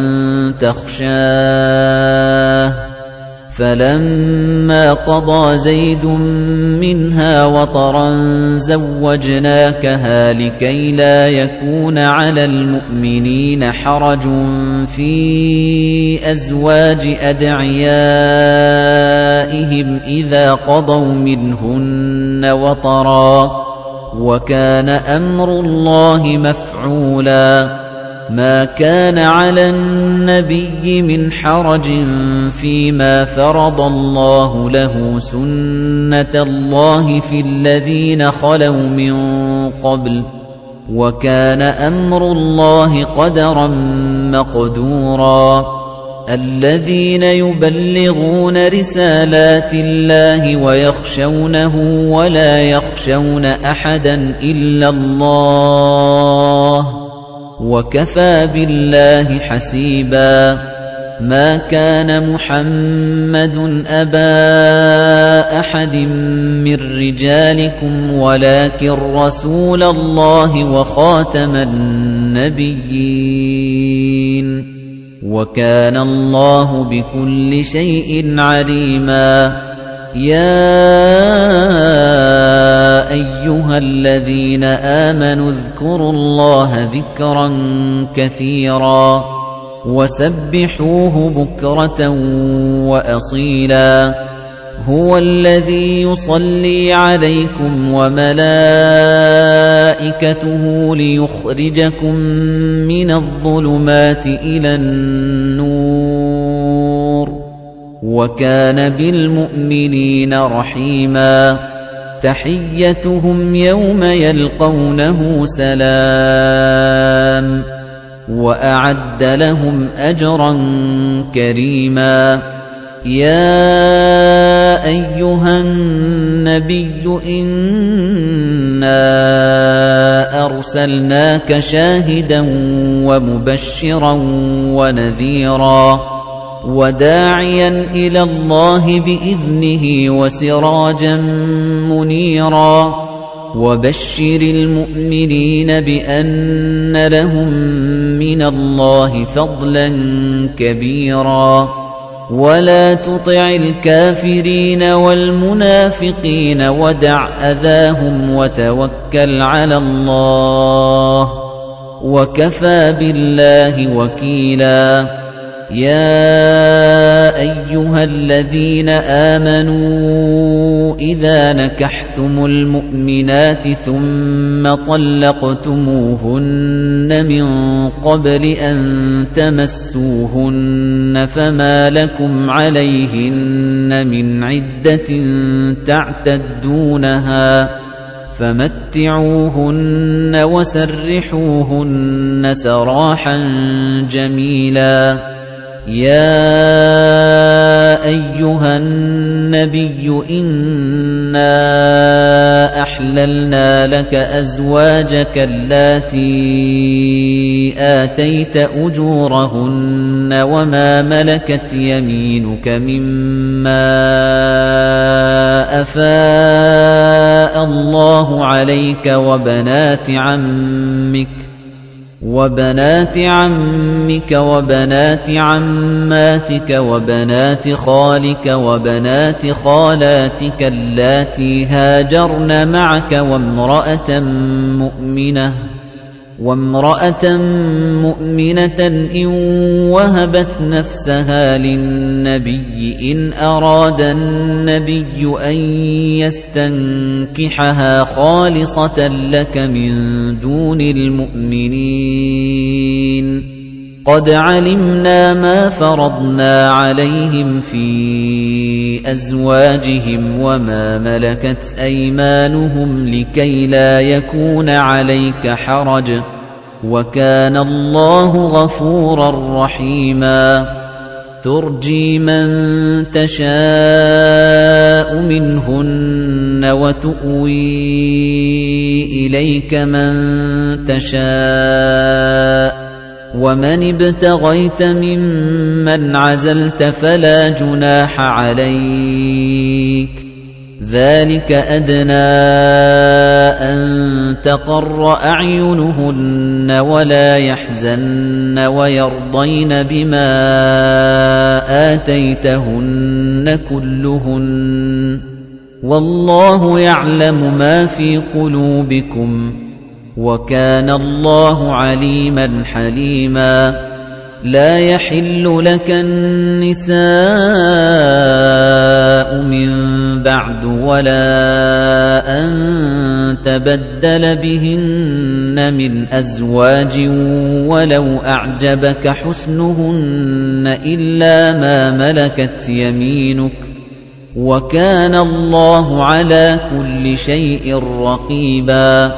تَخْشَاهُ فَلَمَّا قَضَى زَيْدٌ مِنْهَا وَطَرًا زَوَّجْنَاكَهَا لِكَيْ لَا يَكُونَ عَلَى الْمُؤْمِنِينَ حَرَجٌ فِي أَزْوَاجِ أَدْعِيَائِهِمْ إِذَا قَضَوْا مِنْهُنَّ وَطَرًا وَكَانَ أَمْرُ اللَّهِ مَفْعُولًا. مَا كَانَ عَلَى النَّبِيِّ مِنْ حَرَجٍ فِيمَا فَرَضَ اللَّهُ لَهُ سُنَّةَ اللَّهِ فِي الَّذِينَ خَلَوْا مِن قَبْلُ وَكَانَ أَمْرُ اللَّهِ قَدَرًا مَّقْدُورًا. الَّذِينَ يُبَلِّغُونَ رِسَالَاتِ اللَّهِ وَيَخْشَوْنَهُ وَلَا يَخْشَوْنَ أَحَدًا إِلَّا اللَّهَ وَكَفَى بِاللَّهِ حَسِيبًا. مَا كَانَ مُحَمَّدٌ أَبَا أَحَدٍ مِّن رِّجَالِكُمْ وَلَٰكِن رَّسُولَ اللَّهِ وَخَاتَمَ النَّبِيِّينَ وَكَانَ اللَّهُ بِكُلِّ شَيْءٍ عَلِيمًا. يَا أَيُّهَا الَّذِينَ آمَنُوا اذْكُرُوا اللَّهَ ذِكْرًا كَثِيرًا وَسَبِّحُوهُ بُكْرَةً وَأَصِيلًا. هُوَ الَّذِي يُصَلِّي عَلَيْكُمْ وَمَلَائِكَتُهُ لِيُخْرِجَكُم مِّنَ الظُّلُمَاتِ إِلَى النُّورِ وَكَانَ بِالْمُؤْمِنِينَ رَحِيمًا. تَحِيَّتُهُمْ يَوْمَ يَلْقَوْنَهُ سَلَامٌ وأعد لهم أجرا كريما. يا أيها النبي إنا أرسلناك شاهدا ومبشرا ونذيرا وداعيا إلى الله بإذنه وسراجا منيرا وبشر المؤمنين بأن لهم من الله فضلا كبيرا ولا تطع الكافرين والمنافقين ودع أذاهم وتوكل على الله وكفى بالله وكيلا. يا أيها الذين آمنوا إذا نكحتم المؤمنات ثم طلقتموهن من قبل أن تمسوهن فما لكم عليهن من عدة تعتدونها فمتعوهن وسرحوهن سراحا جميلا. يا أيها النبي إنا أحللنا لك أزواجك اللاتي آتيت أجورهن وما ملكت يمينك مما أفاء الله عليك وبنات عمك وبنات عمك وبنات عماتك وبنات خالك وبنات خالاتك اللاتي هاجرن معك وامرأة مؤمنة وامرأة مؤمنة إن وهبت نفسها للنبي إن أراد النبي أن يستنكحها خالصة لك من دون المؤمنين. قد علمنا ما فرضنا عليهم في أزواجهم وما ملكت أيمانهم لكي لا يكون عليك حرج وكان الله غفورا رحيما. ترجي من تشاء منهن وتؤوي إليك من تشاء ومن ابتغيت ممن عزلت فلا جناح عليك ذلك أدنى أن تقر أعينهن ولا يحزن ويرضين بما آتيتهن كلهن والله يعلم ما في قلوبكم وكان الله عليما حليما. لا يحل لك النساء من بعد ولا أن تبدل بهن من أزواج ولو أعجبك حسنهن إلا ما ملكت يمينك وكان الله على كل شيء رقيبا.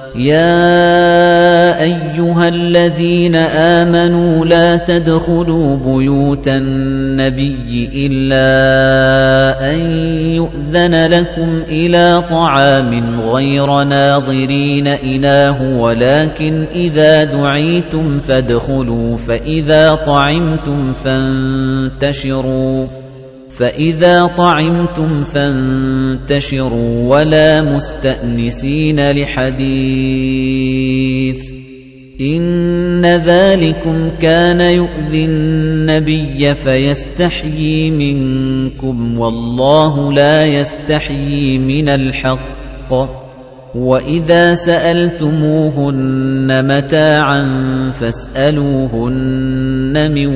يا أيها الذين آمنوا لا تدخلوا بيوت النبي إلا أن يؤذن لكم إلى طعام غير ناظرين إناه ولكن إذا دعيتم فادخلوا فإذا طعمتم فانتشروا فإذا طعمتم فانتشروا ولا مستأنسين لحديث إن ذلكم كان يؤذي النبي فيستحيي منكم والله لا يستحيي من الحق. وإذا سألتموهن متاعا فاسألوهن من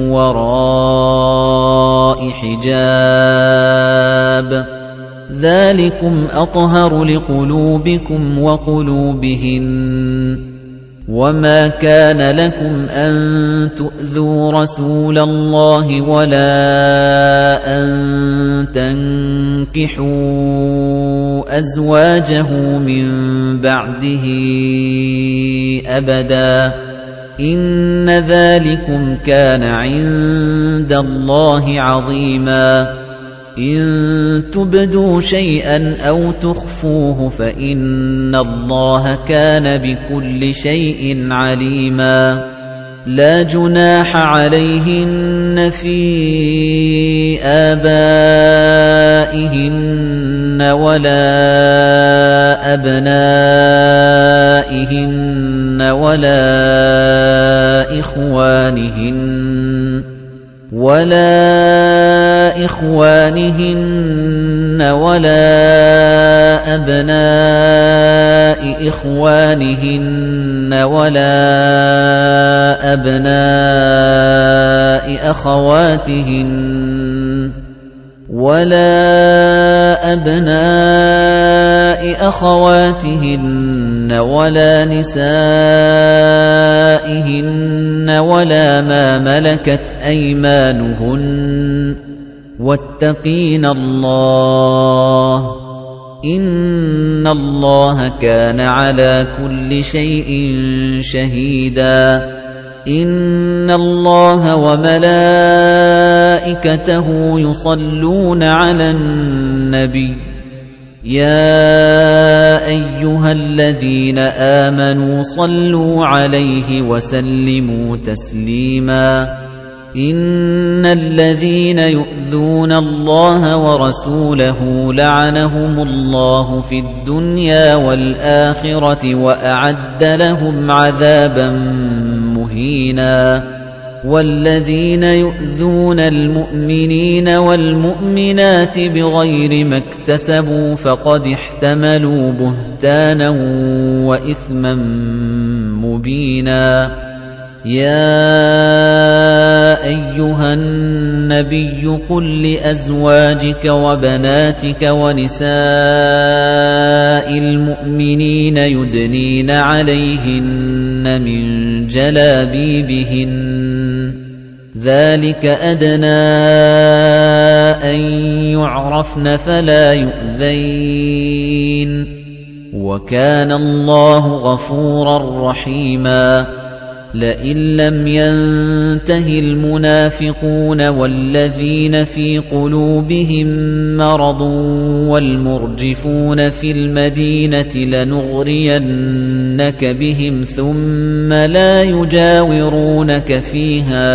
وراء حجاب ذلكم أطهر لقلوبكم وقلوبهن. وما كان لكم أن تؤذوا رسول الله ولا أن تنكحوا أزواجه من بعده أبدا إِنَّ ذَلِكُمْ كَانَ عِندَ اللَّهِ عَظِيمًا إِن تُبْدُوا شَيْئًا أَوْ تُخْفُوهُ فَإِنَّ اللَّهَ كَانَ بِكُلِّ شَيْءٍ عَلِيمًا لَا جُنَاحَ عَلَيْهِنَّ فِي آبَائِهِنَّ وَلَا أَبْنَائِهِنَّ وَلَا إِخْوَانِهِنَّ وَلَا إِخْوَانِهِنَّ وَلَا أَبْنَاءِ إِخْوَانِهِنَّ وَلَا أَبْنَاءِ أَخَوَاتِهِنَّ وَلَا أَبْنَاءِ أَخَوَاتِهِنَّ وَلَا نِسَائِهِنَّ وَلَا مَا مَلَكَتْ أَيْمَانُهُنَّ وَاتَّقِينَ اللَّهَ إِنَّ اللَّهَ كَانَ عَلَى كُلِّ شَيْءٍ شَهِيدًا إِنَّ اللَّهَ وَمَلَائِكَتَهُ يُصَلُّونَ عَلَى النَّبِيِّ يَا أَيُّهَا الَّذِينَ آمَنُوا صَلُّوا عَلَيْهِ وَسَلِّمُوا تَسْلِيمًا إِنَّ الَّذِينَ يُؤْذُونَ اللَّهَ وَرَسُولَهُ لَعَنَهُمُ اللَّهُ فِي الدُّنْيَا وَالْآخِرَةِ وَأَعَدَّ لَهُمْ عَذَابًا مُهِينًا وَالَّذِينَ يُؤْذُونَ الْمُؤْمِنِينَ وَالْمُؤْمِنَاتِ بِغَيْرِ مَا اكْتَسَبُوا فَقَدِ احْتَمَلُوا بُهْتَانًا وَإِثْمًا مُبِينًا يَا أَيُّهَا النَّبِيُّ قُل لِّأَزْوَاجِكَ وَبَنَاتِكَ وَنِسَاءِ الْمُؤْمِنِينَ يُدْنِينَ عَلَيْهِنَّ مِن جَلَابِيبِهِنَّ ذَلِكَ أَدْنَىٰ أَن يُعْرَفْنَ فَلَا يُؤْذَيْنَ وَكَانَ اللَّهُ غَفُورًا رَّحِيمًا لَئِن لَّمْ يَنتَهِ الْمُنَافِقُونَ وَالَّذِينَ فِي قُلُوبِهِم مَّرَضٌ وَالْمُرْجِفُونَ فِي الْمَدِينَةِ لَنُغْرِيَنَّكَ بِهِمْ ثُمَّ لَا يُجَاوِرُونَكَ فِيهَا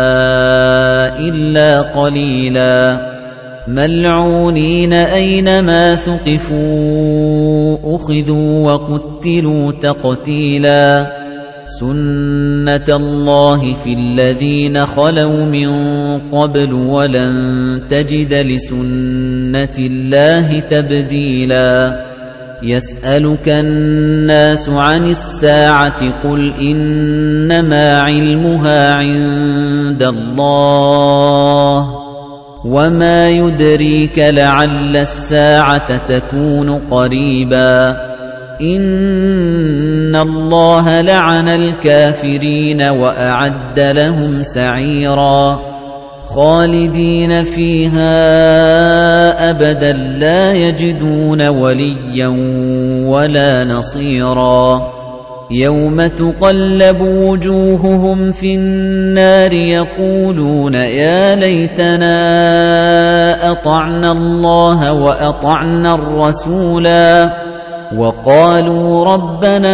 إِلَّا قَلِيلًا مَلْعُونِينَ أَيْنَمَا ثُقِفُوا أُخِذُوا وَقُتِّلُوا تَقْتِيلًا سُنَّةَ اللَّهِ فِي الَّذِينَ خَلَوْا مِن قَبْلُ وَلَن تَجِدَ لِسُنَّةِ اللَّهِ تَبْدِيلًا يَسْأَلُكَ النَّاسُ عَنِ السَّاعَةِ قُلْ إِنَّمَا عِلْمُهَا عِندَ اللَّهِ وَمَا يُدْرِيكَ لَعَلَّ السَّاعَةَ تَكُونُ قَرِيبًا إِنَّ اللَّهَ لَعَنَ الْكَافِرِينَ وَأَعَدَّ لَهُمْ سَعِيرًا خَالِدِينَ فِيهَا أَبَدًا لَّا يَجِدُونَ وَلِيًّا وَلَا نَصِيرًا يَوْمَ تُقَلَّبُ وُجُوهُهُمْ فِي النَّارِ يَقُولُونَ يَا لَيْتَنَا أَطَعْنَا اللَّهَ وَأَطَعْنَا الرَّسُولَا وَقَالُوا رَبَّنَا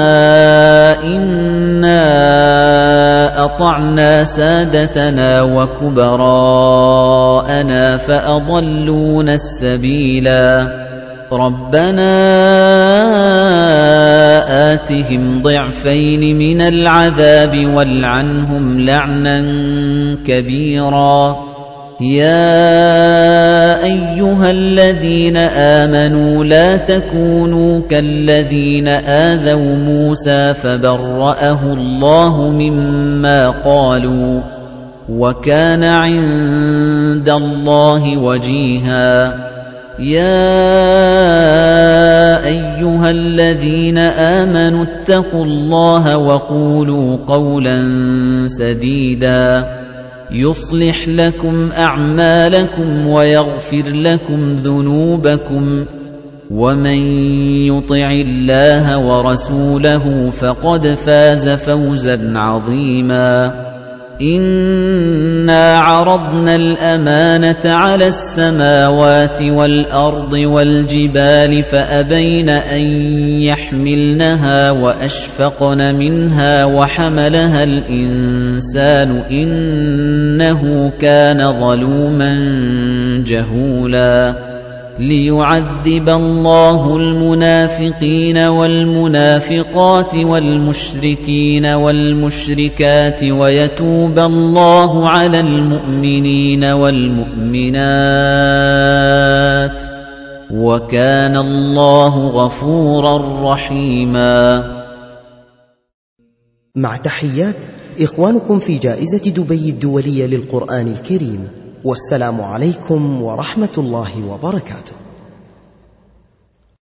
إِنَّا أَطَعْنَا سَادَتَنَا وَكُبَرَاءَنَا فَأَضَلُّونَا السَّبِيلَا رَبَّنَا آتِهِمْ ضِعْفَيْنِ مِنَ الْعَذَابِ وَالْعَنْهُمْ لَعْنًا كَبِيرًا يَا أَيُّهَا الَّذِينَ آمَنُوا لَا تَكُونُوا كَالَّذِينَ آذَوْا مُوسَى فَبَرَّأَهُ اللَّهُ مِمَّا قَالُوا وَكَانَ عِندَ اللَّهِ وَجِيهًا يَا أَيُّهَا الَّذِينَ آمَنُوا اتَّقُوا اللَّهَ وَقُولُوا قَوْلًا سَدِيدًا يُصْلِحْ لَكُمْ أَعْمَالَكُمْ وَيَغْفِرْ لَكُمْ ذُنُوبَكُمْ وَمَن يُطِعِ اللَّهَ وَرَسُولَهُ فَقَدْ فَازَ فَوْزًا عَظِيمًا. إِنَّا عَرَضْنَا الْأَمَانَةَ عَلَى السَّمَاوَاتِ وَالْأَرْضِ وَالْجِبَالِ فَأَبَيْنَ أَن يَحْمِلْنَهَا وَأَشْفَقْنَ مِنْهَا وَحَمَلَهَا الْإِنسَانُ إِنَّهُ كَانَ ظَلُومًا جَهُولًا. لِيُعَذِّبَ اللَّهُ الْمُنَافِقِينَ وَالْمُنَافِقَاتِ وَالْمُشْرِكِينَ وَالْمُشْرِكَاتِ وَيَتُوبَ اللَّهُ عَلَى الْمُؤْمِنِينَ وَالْمُؤْمِنَاتِ وَكَانَ اللَّهُ غَفُورًا رَّحِيمًا. مع تحيات إخوانكم في جائزة دبي الدولية للقرآن الكريم، والسلام عليكم ورحمة الله وبركاته.